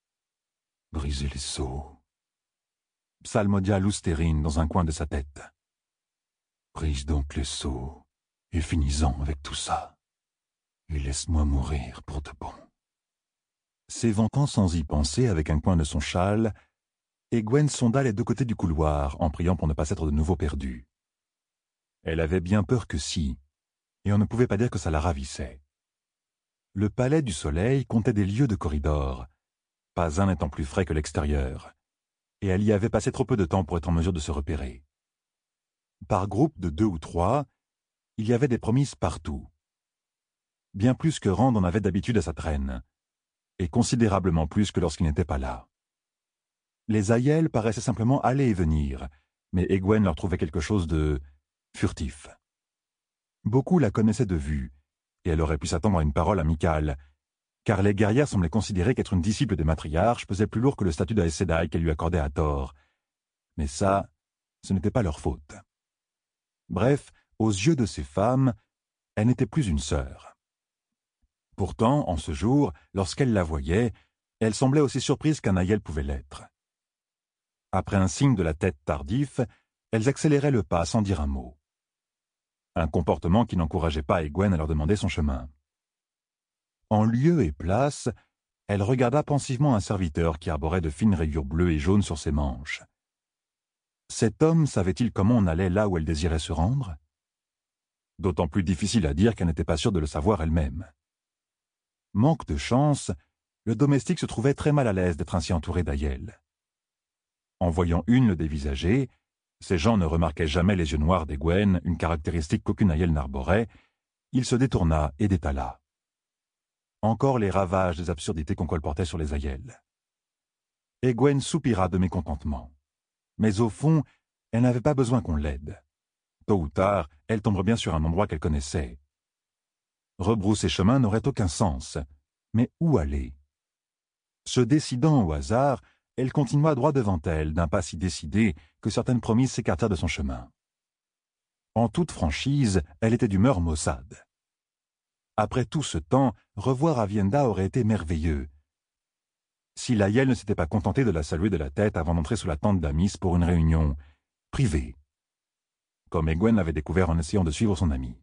Briser les sceaux, psalmodia Loustérine dans un coin de sa tête. Brise donc les sceaux, et finis-en avec tout ça. Et laisse-moi mourir pour de bon. S'éventant sans y penser avec un coin de son châle, Egwene sonda les deux côtés du couloir en priant pour ne pas s'être de nouveau perdue. Elle avait bien peur que si, et on ne pouvait pas dire que ça la ravissait. Le palais du soleil comptait des lieues de corridors, pas un n'étant plus frais que l'extérieur, et elle y avait passé trop peu de temps pour être en mesure de se repérer. Par groupe de 2 ou 3, il y avait des promises partout. Bien plus que Rand en avait d'habitude à sa traîne, et considérablement plus que lorsqu'il n'était pas là. Les Aiel paraissaient simplement aller et venir, mais Egwene leur trouvait quelque chose de furtif. Beaucoup la connaissaient de vue, et elle aurait pu s'attendre à une parole amicale, car les guerrières semblaient considérer qu'être une disciple des matriarches pesait plus lourd que le statut d'Aes Sedai qu'elle lui accordait à tort. Mais ça, ce n'était pas leur faute. Bref, aux yeux de ces femmes, elle n'était plus une sœur. Pourtant, en ce jour, lorsqu'elle la voyait, elle semblait aussi surprise qu'un Aiel pouvait l'être. Après un signe de la tête tardif, elles accéléraient le pas sans dire un mot. Un comportement qui n'encourageait pas Egwene à leur demander son chemin. En lieu et place, elle regarda pensivement un serviteur qui arborait de fines rayures bleues et jaunes sur ses manches. Cet homme savait-il comment on allait là où elle désirait se rendre? D'autant plus difficile à dire qu'elle n'était pas sûre de le savoir elle-même. Manque de chance, le domestique se trouvait très mal à l'aise d'être ainsi entouré d'Aiel. En voyant une le dévisager, ces gens ne remarquaient jamais les yeux noirs d'Egwene, une caractéristique qu'aucune Aiel n'arborait, il se détourna et détala. Encore les ravages des absurdités qu'on colportait sur les aïels. Egwene soupira de mécontentement. Mais au fond, elle n'avait pas besoin qu'on l'aide. Tôt ou tard, elle tomberait bien sur un endroit qu'elle connaissait. Rebrousser chemin n'aurait aucun sens. Mais où aller? Se décidant au hasard, elle continua droit devant elle, d'un pas si décidé que certaines promises s'écartèrent de son chemin. En toute franchise, elle était d'humeur maussade. Après tout ce temps, revoir Aviendha aurait été merveilleux. Si l'aïeul ne s'était pas contenté de la saluer de la tête avant d'entrer sous la tente d'Amis pour une réunion privée, comme Egwene l'avait découvert en essayant de suivre son ami.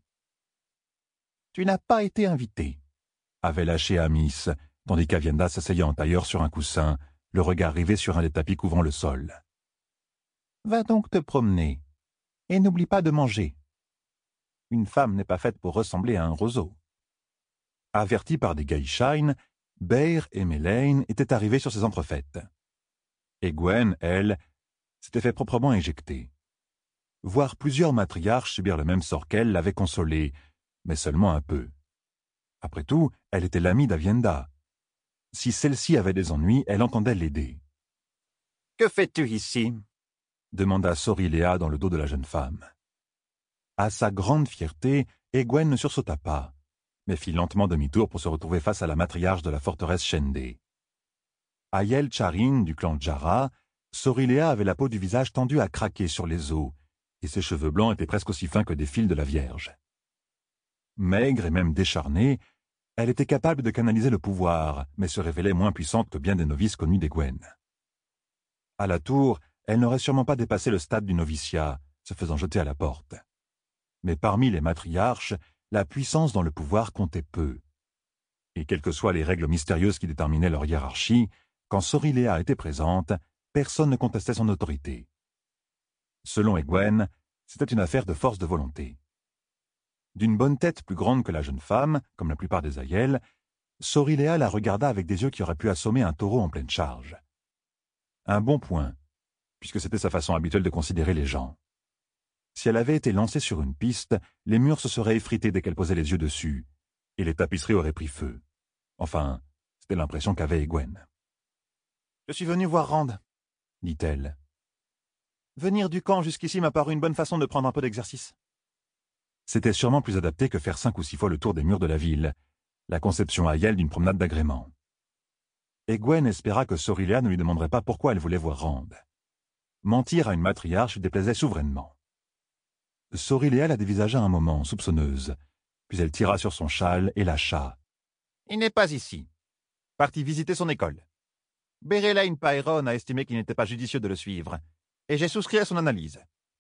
« Tu n'as pas été invité », avait lâché Amis, tandis qu'Aviendha s'asseyait en tailleur sur un coussin, le regard rivé sur un des tapis couvrant le sol. « Va donc te promener, et n'oublie pas de manger. Une femme n'est pas faite pour ressembler à un roseau. » Avertis par des Geishine, Beir et Melaine étaient arrivés sur ces entrefaites. Egwene, elle, s'était fait proprement éjecter. Voir plusieurs matriarches subir le même sort qu'elle l'avait consolée, mais seulement un peu. Après tout, elle était l'amie d'Aviendha. Si celle-ci avait des ennuis, elle entendait l'aider. « Que fais-tu ici » demanda Sorylea dans le dos de la jeune femme. À sa grande fierté, Egwene ne sursauta pas, mais fit lentement demi-tour pour se retrouver face à la matriarche de la forteresse Shende. Aiel Charin du clan Jara, Sorylea avait la peau du visage tendue à craquer sur les os, et ses cheveux blancs étaient presque aussi fins que des fils de la Vierge. Maigre et même décharnée, elle était capable de canaliser le pouvoir, mais se révélait moins puissante que bien des novices connus d'Egwene. À la tour, elle n'aurait sûrement pas dépassé le stade du noviciat, se faisant jeter à la porte. Mais parmi les matriarches, la puissance dans le pouvoir comptait peu. Et quelles que soient les règles mystérieuses qui déterminaient leur hiérarchie, quand Sorylea était présente, personne ne contestait son autorité. Selon Egwene, c'était une affaire de force de volonté. D'une bonne tête plus grande que la jeune femme, comme la plupart des aïels, Sorylea la regarda avec des yeux qui auraient pu assommer un taureau en pleine charge. Un bon point, puisque c'était sa façon habituelle de considérer les gens. Si elle avait été lancée sur une piste, les murs se seraient effrités dès qu'elle posait les yeux dessus, et les tapisseries auraient pris feu. Enfin, c'était l'impression qu'avait Egwene. « Je suis venue voir Rand », dit-elle. « Venir du camp jusqu'ici m'a paru une bonne façon de prendre un peu d'exercice. » C'était sûrement plus adapté que faire 5 ou 6 fois le tour des murs de la ville, la conception aïelle d'une promenade d'agrément. Egwene espéra que Sorylea ne lui demanderait pas pourquoi elle voulait voir Rand. Mentir à une matriarche lui déplaisait souverainement. Sorylea la dévisagea un moment, soupçonneuse, puis elle tira sur son châle et lâcha. « Il n'est pas ici. Parti visiter son école. Berelain Paeron a estimé qu'il n'était pas judicieux de le suivre, et j'ai souscrit à son analyse. »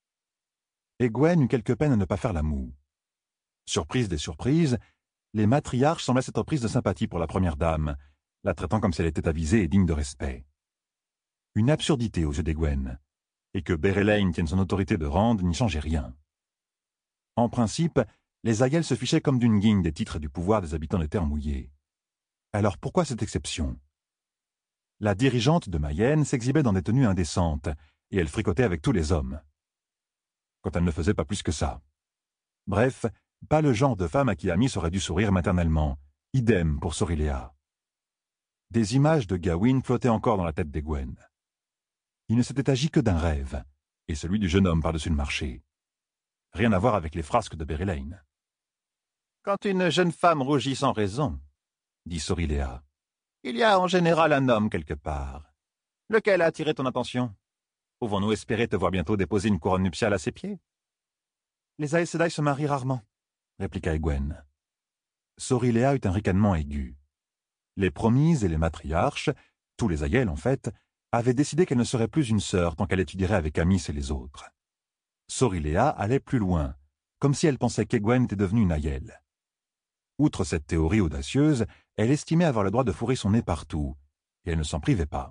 Egwene eut quelque peine à ne pas faire la moue. Surprise des surprises, les matriarches semblaient s'être prises de sympathie pour la première dame, la traitant comme si elle était avisée et digne de respect. Une absurdité aux yeux d'Egwene, et que Berelain tienne son autorité de Rand n'y changeait rien. En principe, les aïels se fichaient comme d'une guigne des titres et du pouvoir des habitants des terres mouillées. Alors pourquoi cette exception? La dirigeante de Mayenne s'exhibait dans des tenues indécentes, et elle fricotait avec tous les hommes. Quand elle ne faisait pas plus que ça. Bref, pas le genre de femme à qui Amis aurait dû sourire maternellement. Idem pour Sorylea. Des images de Gawain flottaient encore dans la tête d'Egwene. Il ne s'était agi que d'un rêve, et celui du jeune homme par-dessus le marché. Rien à voir avec les frasques de Berelain. « Quand une jeune femme rougit sans raison, » dit Sorylea, « il y a en général un homme quelque part. Lequel a attiré ton attention? Pouvons-nous espérer te voir bientôt déposer une couronne nuptiale à ses pieds? » « Les Aes Sedai se marient rarement, » répliqua Egwene. Sorylea eut un ricanement aigu. Les promises et les matriarches, tous les aïels en fait, avaient décidé qu'elle ne serait plus une sœur tant qu'elle étudierait avec Amis et les autres. Sorylea allait plus loin, comme si elle pensait qu'Egwene était devenue une aïelle. Outre cette théorie audacieuse, elle estimait avoir le droit de fourrer son nez partout, et elle ne s'en privait pas.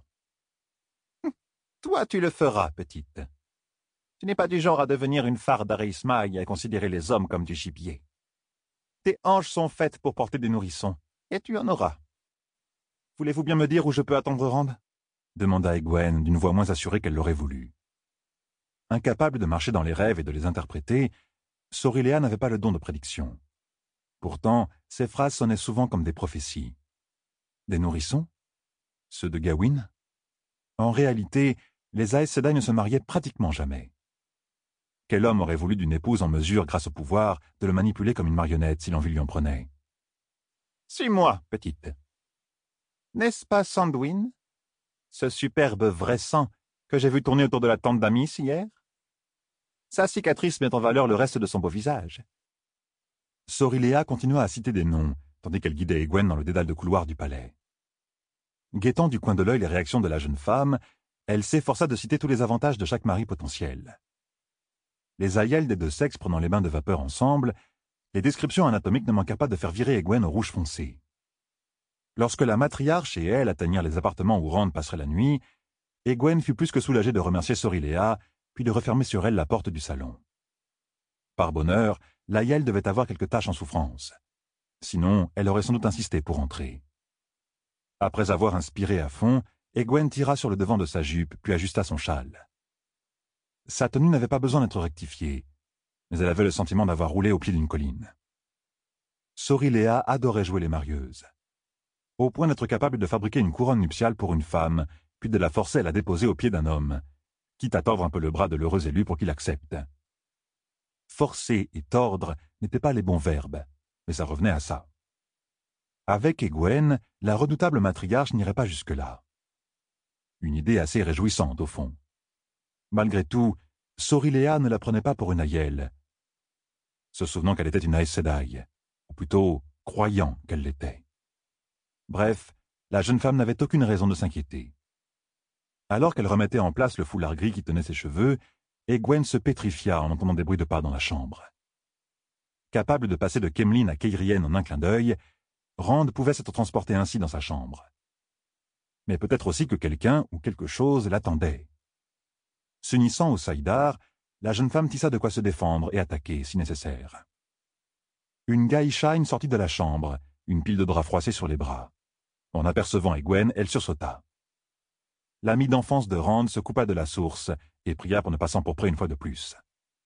« Toi, tu le feras, petite. Tu n'es pas du genre à devenir une fard d'Areismaï et à considérer les hommes comme du gibier. Tes hanches sont faites pour porter des nourrissons, et tu en auras. Voulez-vous bien me dire où je peux attendre Rand ?» demanda Egwene d'une voix moins assurée qu'elle l'aurait voulu. Incapable de marcher dans les rêves et de les interpréter, Sorylea n'avait pas le don de prédiction. Pourtant, Ces phrases sonnaient souvent comme des prophéties. Des nourrissons? Ceux de Gawain? En réalité, les Aes Sedai ne se mariaient pratiquement jamais. Quel homme aurait voulu d'une épouse en mesure, grâce au pouvoir, de le manipuler comme une marionnette si l'envie lui en prenait? « Suis-moi, petite. N'est-ce pas Sandwin, ce superbe vrai sang que j'ai vu tourner autour de la tente d'Amis hier? Sa cicatrice met en valeur le reste de son beau visage. » Sorylea continua à citer des noms, tandis qu'elle guidait Egwene dans le dédale de couloir du palais. Guettant du coin de l'œil les réactions de la jeune femme, elle s'efforça de citer tous les avantages de chaque mari potentiel. Les aïeuls des deux sexes prenant les bains de vapeur ensemble, les descriptions anatomiques ne manquèrent pas de faire virer Egwene au rouge foncé. Lorsque la matriarche et elle atteignirent les appartements où Rand passerait la nuit, Egwene fut plus que soulagée de remercier Sorylea, puis de refermer sur elle la porte du salon. Par bonheur, l'aïeul devait avoir quelques taches en souffrance. Sinon, elle aurait sans doute insisté pour entrer. Après avoir inspiré à fond, Egwene tira sur le devant de sa jupe, puis ajusta son châle. Sa tenue n'avait pas besoin d'être rectifiée, mais elle avait le sentiment d'avoir roulé au pied d'une colline. Sorylea adorait jouer les marieuses, au point d'être capable de fabriquer une couronne nuptiale pour une femme, puis de la forcer à la déposer au pied d'un homme, quitte à tordre un peu le bras de l'heureux élu pour qu'il accepte. Forcer et tordre n'étaient pas les bons verbes, mais ça revenait à ça. Avec Egwene, la redoutable matriarche n'irait pas jusque-là. Une idée assez réjouissante, au fond. Malgré tout, Sorylea ne la prenait pas pour une aïeule, se souvenant qu'elle était une Aes Sedai, ou plutôt croyant qu'elle l'était. Bref, la jeune femme n'avait aucune raison de s'inquiéter. Alors qu'elle remettait en place le foulard gris qui tenait ses cheveux, Egwene se pétrifia en entendant des bruits de pas dans la chambre. Capable de passer de Kemlin à Keirian en un clin d'œil, Rand pouvait s'être transporté ainsi dans sa chambre. Mais peut-être aussi que quelqu'un ou quelque chose l'attendait. S'unissant au saïdar, la jeune femme tissa de quoi se défendre et attaquer, si nécessaire. Une Gaïchaïne sortit de la chambre, une pile de draps froissés sur les bras. En apercevant Egwene, elle sursauta. L'ami d'enfance de Rand se coupa de la source et pria pour ne pas s'empourprer une fois de plus.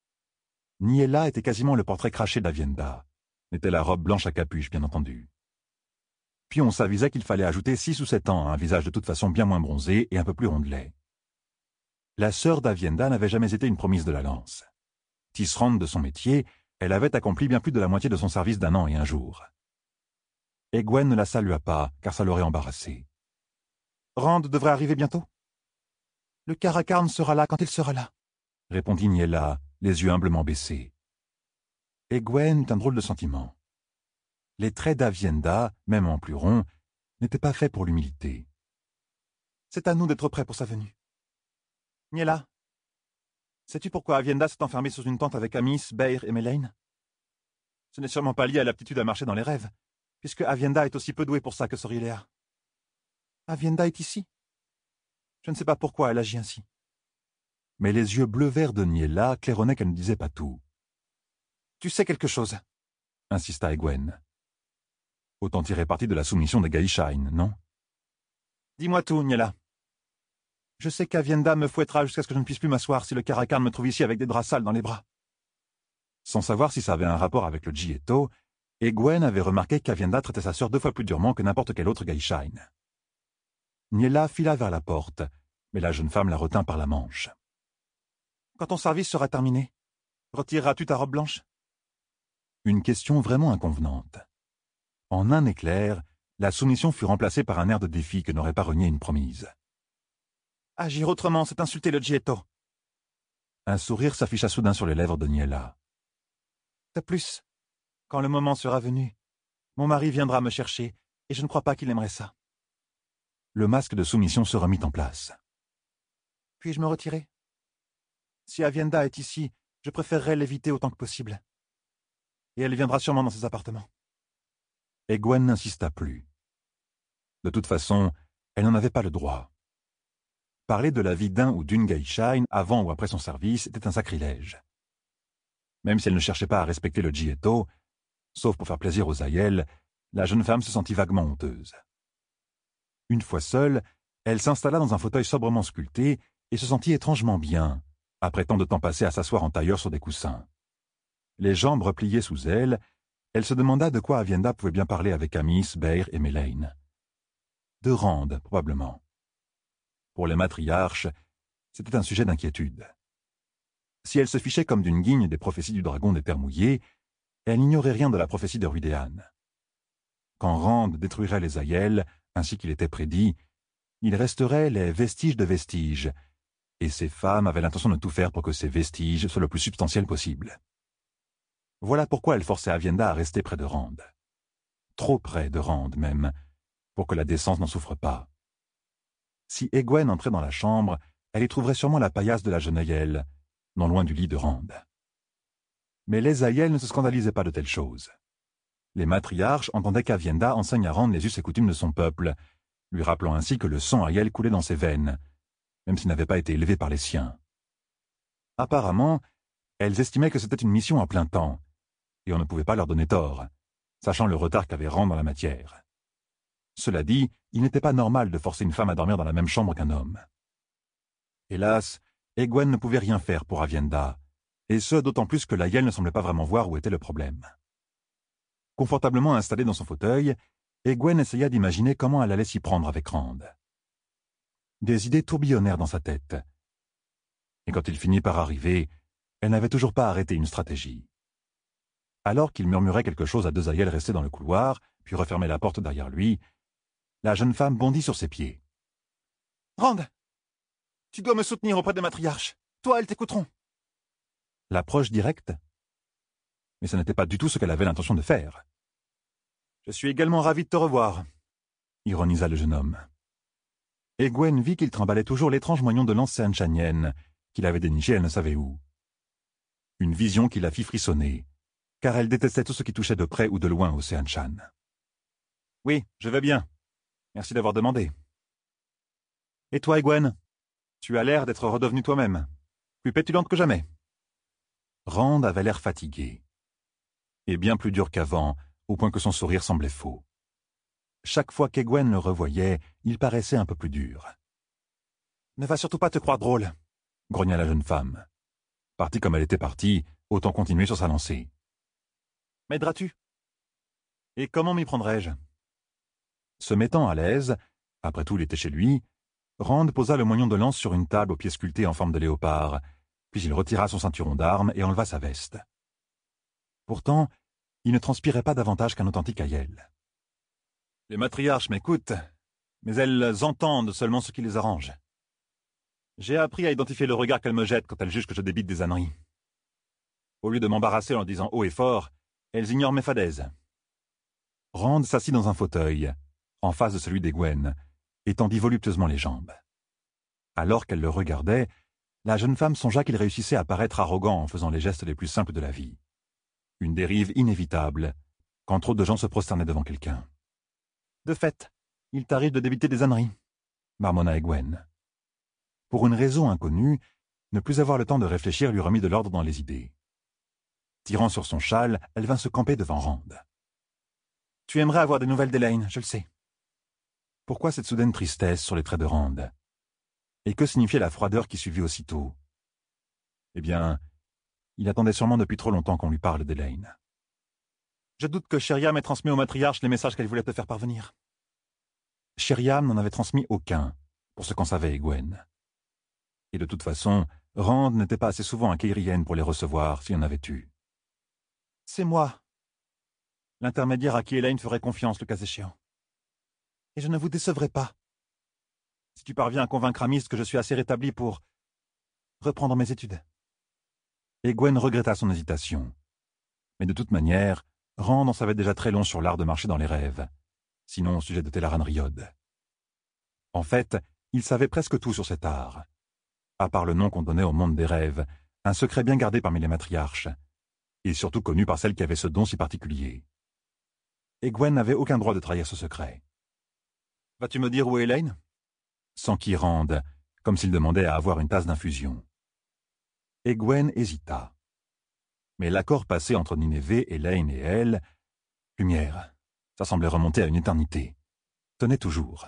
Niella était quasiment le portrait craché d'Avienda, n'était la robe blanche à capuche, bien entendu. Puis on s'avisait qu'il fallait ajouter 6 ou 7 ans à un visage de toute façon bien moins bronzé et un peu plus rondelet. La sœur d'Avienda n'avait jamais été une promise de la lance. Tisserande de son métier, elle avait accompli bien plus de la moitié de son service d'1 an et 1 jour. Egwene ne la salua pas, car ça l'aurait embarrassée. Rand devrait arriver bientôt. Le Caracarn sera là quand il sera là, répondit Niella, les yeux humblement baissés. Egwene eut un drôle de sentiment. Les traits d'Avienda, même en plus ronds, n'étaient pas faits pour l'humilité. C'est à nous d'être prêts pour sa venue. Niella, sais-tu pourquoi Avienda s'est enfermée sous une tente avec Amis, Beir et Melaine? Ce n'est sûrement pas lié à l'aptitude à marcher dans les rêves, puisque Avienda est aussi peu douée pour ça que Sorylea. Avienda est ici. Je ne sais pas pourquoi elle agit ainsi. Mais les yeux bleu-vert de Niella claironnaient qu'elle ne disait pas tout. Tu sais quelque chose, insista Egwene. Autant tirer parti de la soumission des Gaïchaïn, non? Dis-moi tout, Niella. Je sais qu'Avienda me fouettera jusqu'à ce que je ne puisse plus m'asseoir si le Caracarn me trouve ici avec des draps sales dans les bras. Sans savoir si ça avait un rapport avec le Jietto, Egwene avait remarqué qu'Avienda traitait sa sœur 2 fois plus durement que n'importe quel autre Gaïchaïn. Niella fila vers la porte, mais la jeune femme la retint par la manche. Quand ton service sera terminé, retireras-tu ta robe blanche? Une question vraiment inconvenante. En un éclair, la soumission fut remplacée par un air de défi que n'aurait pas renié une promise. Agir autrement, c'est insulter le Jietto. Un sourire s'afficha soudain sur les lèvres de Niella. De plus, quand le moment sera venu, mon mari viendra me chercher, et je ne crois pas qu'il aimerait ça. Le masque de soumission se remit en place. Puis-je me retirer? Si Avienda est ici, je préférerais l'éviter autant que possible. Et elle viendra sûrement dans ses appartements. Egwene n'insista plus. De toute façon, elle n'en avait pas le droit. Parler de la vie d'un ou d'une Gaïchaïn avant ou après son service était un sacrilège. Même si elle ne cherchait pas à respecter le Jietto, sauf pour faire plaisir aux aïels, la jeune femme se sentit vaguement honteuse. Une fois seule, elle s'installa dans un fauteuil sobrement sculpté et se sentit étrangement bien, après tant de temps passé à s'asseoir en tailleur sur des coussins. Les jambes repliées sous elle, Elle se demanda de quoi Aviendha pouvait bien parler avec Amis, Beir et Melaine. De Rand, probablement. Pour les matriarches, c'était un sujet d'inquiétude. Si elle se fichait comme d'une guigne des prophéties du dragon des terres mouillées, elle n'ignorait rien de la prophétie de Rhuydéan. Quand Rand détruirait les Aiel, ainsi qu'il était prédit, il resterait les vestiges de vestiges, et ces femmes avaient l'intention de tout faire pour que ces vestiges soient le plus substantiels possible. Voilà pourquoi elle forçait Aviendha à rester près de Rand. Trop près de Rand, même, pour que la décence n'en souffre pas. Si Egwene entrait dans la chambre, elle y trouverait sûrement la paillasse de la jeune Aiel, non loin du lit de Rand. Mais les Aiel ne se scandalisaient pas de telles choses. Les matriarches entendaient qu'Aviendha enseigne à Rand les us et coutumes de son peuple, lui rappelant ainsi que le sang Aiel coulait dans ses veines, même s'il n'avait pas été élevé par les siens. Apparemment, elles estimaient que c'était une mission à plein temps, et on ne pouvait pas leur donner tort, sachant le retard qu'avait Rand dans la matière. Cela dit, il n'était pas normal de forcer une femme à dormir dans la même chambre qu'un homme. Hélas, Egwene ne pouvait rien faire pour Aviendha, et ce d'autant plus que l'Aiel ne semblait pas vraiment voir où était le problème. Confortablement installée dans son fauteuil, Egwene essaya d'imaginer comment elle allait s'y prendre avec Rand. Des idées tourbillonnèrent dans sa tête. Et quand il finit par arriver, elle n'avait toujours pas arrêté une stratégie. Alors qu'il murmurait quelque chose à deux Aiel restés dans le couloir, puis refermait la porte derrière lui, la jeune femme bondit sur ses pieds. « Rand, tu dois me soutenir auprès des matriarches. Toi, elles t'écouteront. » L'approche directe. Mais ce n'était pas du tout ce qu'elle avait l'intention de faire. « Je suis également ravi de te revoir, » ironisa le jeune homme. Egwene vit qu'il trimballait toujours l'étrange moignon de lance séanchanienne qu'il avait déniché elle ne savait où. Une vision qui la fit frissonner, car elle détestait tout ce qui touchait de près ou de loin au Seanchan. « Oui, je vais bien. Merci d'avoir demandé. »« Et toi, Egwene? Tu as l'air d'être redevenue toi-même, plus pétulante que jamais. » Rand avait l'air fatigué, et bien plus dur qu'avant, au point que son sourire semblait faux. Chaque fois qu'Egwene le revoyait, il paraissait un peu plus dur. « Ne va surtout pas te croire drôle, » grogna la jeune femme. Partie comme elle était partie, autant continuer sur sa lancée. « M'aideras-tu? Et comment m'y prendrais-je? » Se mettant à l'aise, après tout il était chez lui, Rand posa le moignon de lance sur une table aux pieds sculptés en forme de léopard, puis il retira son ceinturon d'armes et enleva sa veste. Pourtant, il ne transpirait pas davantage qu'un authentique Aiel. Les matriarches m'écoutent, mais elles entendent seulement ce qui les arrange. J'ai appris à identifier le regard qu'elles me jettent quand elles jugent que je débite des âneries. Au lieu de m'embarrasser en le disant haut et fort, elles ignorent mes fadaises. Rand s'assit dans un fauteuil, en face de celui d'Egwene, et tendit voluptueusement les jambes. Alors qu'elle le regardait, la jeune femme songea qu'il réussissait à paraître arrogant en faisant les gestes les plus simples de la vie. Une dérive inévitable, quand trop de gens se prosternaient devant quelqu'un. « De fait, il t'arrive de débiter des âneries, » marmonna Egwene. Pour une raison inconnue, ne plus avoir le temps de réfléchir lui remit de l'ordre dans les idées. Tirant sur son châle, elle vint se camper devant Rand. « Tu aimerais avoir des nouvelles d'Elaine, je le sais. » Pourquoi cette soudaine tristesse sur les traits de Rand? Et que signifiait la froideur qui suivit aussitôt? Eh bien, il attendait sûrement depuis trop longtemps qu'on lui parle d'Elaine. Je doute que Sheriam ait transmis au matriarche les messages qu'elle voulait te faire parvenir. Sheriam n'en avait transmis aucun, pour ce qu'en savait Egwene. Et de toute façon, Rand n'était pas assez souvent à Caerhyen pour les recevoir, s'il y en avait eu. C'est moi, l'intermédiaire à qui Elaine ferait confiance le cas échéant. Et je ne vous décevrai pas. Si tu parviens à convaincre Amis que je suis assez rétabli pour reprendre mes études. Egwene regretta son hésitation. Mais de toute manière, Rand en savait déjà très long sur l'art de marcher dans les rêves, sinon au sujet de Teleran Rhyod. En fait, il savait presque tout sur cet art. À part le nom qu'on donnait au monde des rêves, un secret bien gardé parmi les matriarches, et surtout connu par celle qui avait ce don si particulier. Egwene n'avait aucun droit de trahir ce secret. « Vas-tu me dire où est Elaine ?» s'enquit Rand, comme s'il demandait à avoir une tasse d'infusion. Egwene hésita. Mais l'accord passé entre Nineveh, Elaine et elle, lumière, ça semblait remonter à une éternité, tenait toujours.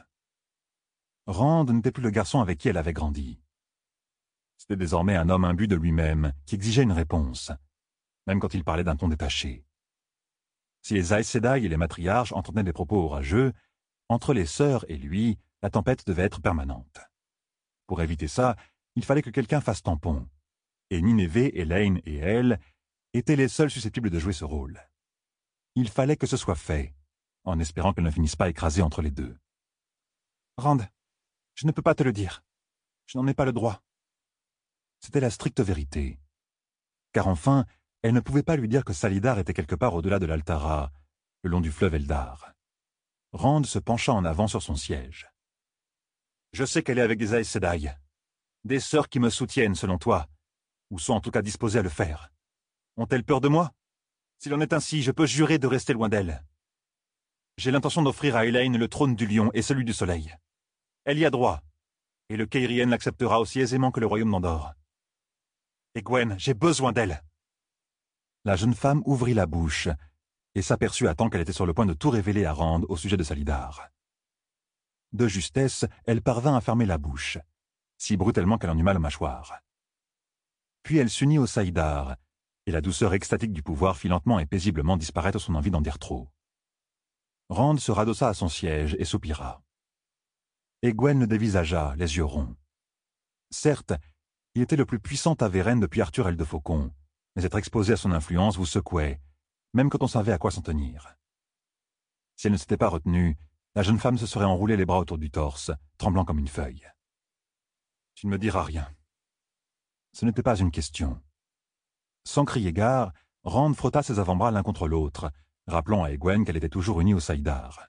Rand n'était plus le garçon avec qui elle avait grandi. C'était désormais un homme imbu de lui-même, qui exigeait une réponse, même quand il parlait d'un ton détaché. Si les Aes Sedai et les matriarches entretenaient des propos orageux, entre les sœurs et lui, la tempête devait être permanente. Pour éviter ça, il fallait que quelqu'un fasse tampon. Et Nineveh, Elaine et elle étaient les seuls susceptibles de jouer ce rôle. Il fallait que ce soit fait, en espérant qu'elle ne finisse pas écrasée entre les deux. « Rand, je ne peux pas te le dire. Je n'en ai pas le droit. » C'était la stricte vérité. Car enfin, elle ne pouvait pas lui dire que Salidar était quelque part au-delà de l'Altara, le long du fleuve Eldar. Rand se pencha en avant sur son siège. « Je sais qu'elle est avec des Aes Sedai. Des sœurs qui me soutiennent, selon toi, ou sont en tout cas disposées à le faire. Ont-elles peur de moi? S'il en est ainsi, je peux jurer de rester loin d'elle. J'ai l'intention d'offrir à Elaine le trône du lion et celui du soleil. Elle y a droit, et le Cairhien l'acceptera aussi aisément que le royaume d'Andorre. Et Gwen, j'ai besoin d'elle. » La jeune femme ouvrit la bouche et s'aperçut à temps qu'elle était sur le point de tout révéler à Rand au sujet de Salidar. De justesse, elle parvint à fermer la bouche, si brutalement qu'elle en eut mal aux mâchoires. Puis elle s'unit au Saïdar, et la douceur extatique du pouvoir fit lentement et paisiblement disparaître son envie d'en dire trop. Rand se radossa à son siège et soupira. Et Gwen le dévisagea, les yeux ronds. Certes, il était le plus puissant Taveren depuis Arthur el de Faucon, mais être exposé à son influence vous secouait, même quand on savait à quoi s'en tenir. Si elle ne s'était pas retenue, la jeune femme se serait enroulé les bras autour du torse, tremblant comme une feuille. « Tu ne me diras rien. » Ce n'était pas une question. Sans crier gare, Rand frotta ses avant-bras l'un contre l'autre, rappelant à Egwene qu'elle était toujours unie au Saïdar.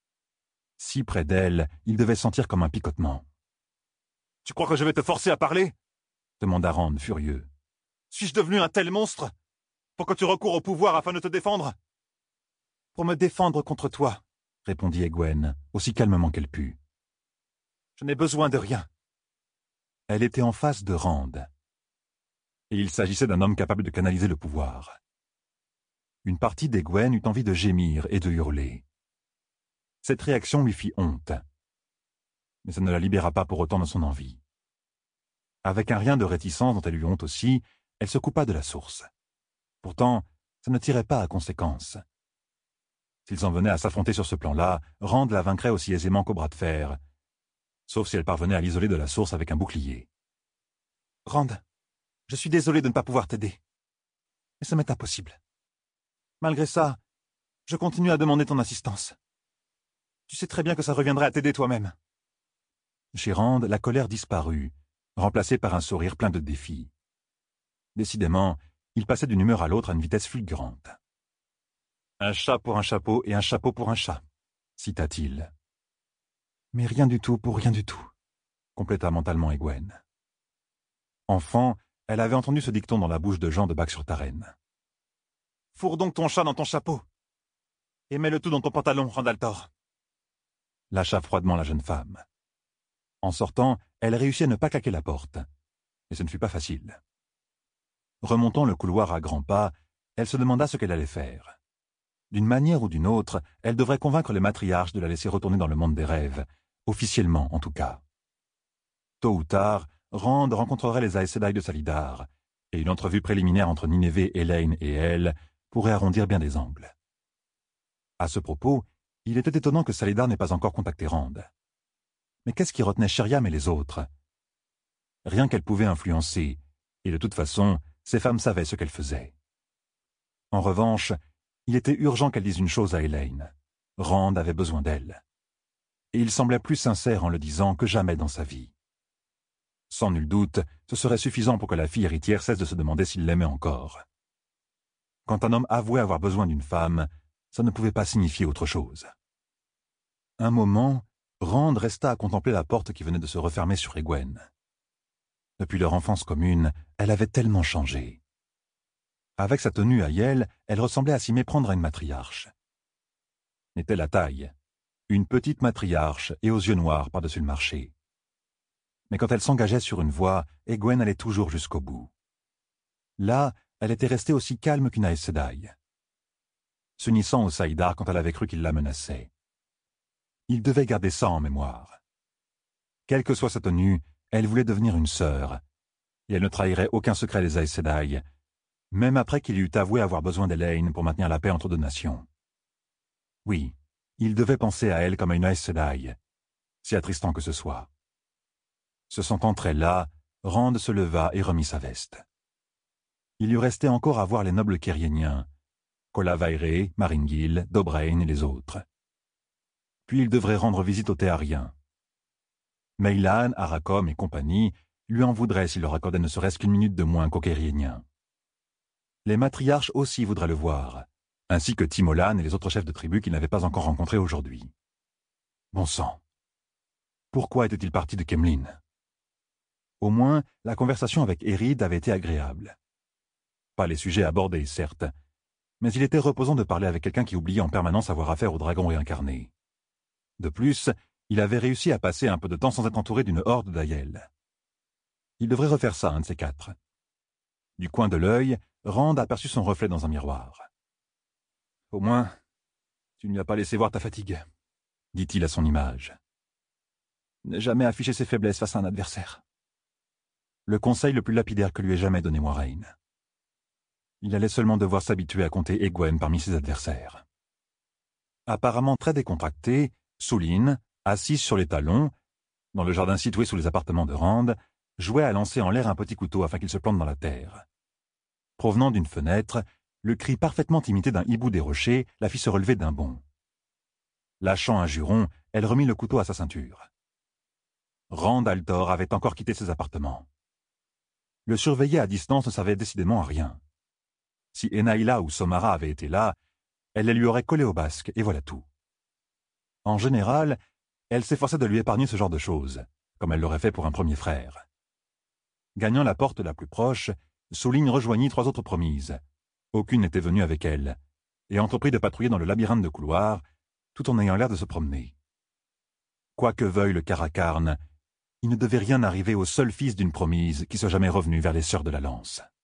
Si près d'elle, il devait sentir comme un picotement. « Tu crois que je vais te forcer à parler ?» demanda Rand, furieux. « Suis-je devenu un tel monstre pour que tu recours au pouvoir afin de te défendre ?»« Pour me défendre contre toi, » répondit Egwene, aussi calmement qu'elle put. « Je n'ai besoin de rien. » Elle était en face de Rand. Et il s'agissait d'un homme capable de canaliser le pouvoir. Une partie d'Egwene eut envie de gémir et de hurler. Cette réaction lui fit honte. Mais ça ne la libéra pas pour autant de son envie. Avec un rien de réticence dont elle eut honte aussi, elle se coupa de la source. Pourtant, ça ne tirait pas à conséquence. S'ils en venaient à s'affronter sur ce plan-là, Rand la vaincrait aussi aisément qu'au bras de fer, sauf si elle parvenait à l'isoler de la source avec un bouclier. « Rand, je suis désolé de ne pas pouvoir t'aider, mais ça m'est impossible. Malgré ça, je continue à demander ton assistance. Tu sais très bien que ça reviendrait à t'aider toi-même. » Chez Rand, la colère disparut, remplacée par un sourire plein de défi. Décidément, il passait d'une humeur à l'autre à une vitesse fulgurante. « Un chat pour un chapeau et un chapeau pour un chat », cita-t-il. « Mais rien du tout pour rien du tout », compléta mentalement Egwene. Enfant, elle avait entendu ce dicton dans la bouche de Jean de Bac-sur-Tarenne. « Fourre donc ton chat dans ton chapeau et mets le tout dans ton pantalon, Randaltor », lâcha froidement la jeune femme. En sortant, elle réussit à ne pas claquer la porte, mais ce ne fut pas facile. Remontant le couloir à grands pas, elle se demanda ce qu'elle allait faire. D'une manière ou d'une autre, elle devrait convaincre les matriarches de la laisser retourner dans le monde des rêves, officiellement en tout cas. Tôt ou tard, Rand rencontrerait les Aes Sedai de Salidar, et une entrevue préliminaire entre Nineveh, Elaine et elle pourrait arrondir bien des angles. À ce propos, il était étonnant que Salidar n'ait pas encore contacté Rand. Mais qu'est-ce qui retenait Sheriam et les autres? Rien qu'elle pouvait influencer, et de toute façon, ces femmes savaient ce qu'elles faisaient. En revanche, il était urgent qu'elle dise une chose à Elaine. Rand avait besoin d'elle. Et il semblait plus sincère en le disant que jamais dans sa vie. Sans nul doute, ce serait suffisant pour que la fille héritière cesse de se demander s'il l'aimait encore. Quand un homme avouait avoir besoin d'une femme, ça ne pouvait pas signifier autre chose. Un moment, Rand resta à contempler la porte qui venait de se refermer sur Egwene. Depuis leur enfance commune, elle avait tellement changé. Avec sa tenue à Yel, elle ressemblait à s'y méprendre à une matriarche. N'était la taille, une petite matriarche et aux yeux noirs par-dessus le marché. Mais quand elle s'engageait sur une voie, Egwene allait toujours jusqu'au bout. Là, elle était restée aussi calme qu'une Aes Sedai, s'unissant au Saïdar quand elle avait cru qu'il la menaçait. Il devait garder ça en mémoire. Quelle que soit sa tenue, elle voulait devenir une sœur, et elle ne trahirait aucun secret des Aes Sedai, même après qu'il eût avoué avoir besoin d'Elaine pour maintenir la paix entre deux nations. Oui, il devait penser à elle comme à une Aes Sedai, si attristant que ce soit. Se sentant très las, Rand se leva et remit sa veste. Il lui restait encore à voir les nobles Kériéniens, Colavaere, Maringil, Dobrain et les autres. Puis il devrait rendre visite aux Théariens. Meylan, Arakom et compagnie lui en voudraient s'il leur accordait ne serait-ce qu'une minute de moins qu'aux Kériéniens. Les matriarches aussi voudraient le voir, ainsi que Timolan et les autres chefs de tribu qu'il n'avait pas encore rencontrés aujourd'hui. Bon sang! Pourquoi était-il parti de Kemlin? Au moins, la conversation avec Erid avait été agréable. Pas les sujets abordés, certes, mais il était reposant de parler avec quelqu'un qui oubliait en permanence avoir affaire au dragon réincarné. De plus, il avait réussi à passer un peu de temps sans être entouré d'une horde d'Aiel. Il devrait refaire ça, un de ces quatre. Du coin de l'œil, Rand aperçut son reflet dans un miroir. « Au moins, tu ne lui as pas laissé voir ta fatigue, » dit-il à son image. « Ne jamais afficher ses faiblesses face à un adversaire. » Le conseil le plus lapidaire que lui ait jamais donné Moiraine. Il allait seulement devoir s'habituer à compter Egwene parmi ses adversaires. Apparemment très décontractée, Souline, assise sur les talons, dans le jardin situé sous les appartements de Rand, jouait à lancer en l'air un petit couteau afin qu'il se plante dans la terre. Provenant d'une fenêtre, le cri parfaitement imité d'un hibou des rochers la fit se relever d'un bond. Lâchant un juron, elle remit le couteau à sa ceinture. Rand Altor avait encore quitté ses appartements. Le surveiller à distance ne servait décidément à rien. Si Enaïla ou Somara avaient été là, elle les lui aurait collés au basque, et voilà tout. En général, elle s'efforçait de lui épargner ce genre de choses, comme elle l'aurait fait pour un premier frère. Gagnant la porte la plus proche, Souligne rejoignit 3 autres promises. Aucune n'était venue avec elle, et entreprit de patrouiller dans le labyrinthe de couloirs, tout en ayant l'air de se promener. Quoi que veuille le Caracarne, il ne devait rien arriver au seul fils d'une promise qui soit jamais revenu vers les Sœurs de la Lance.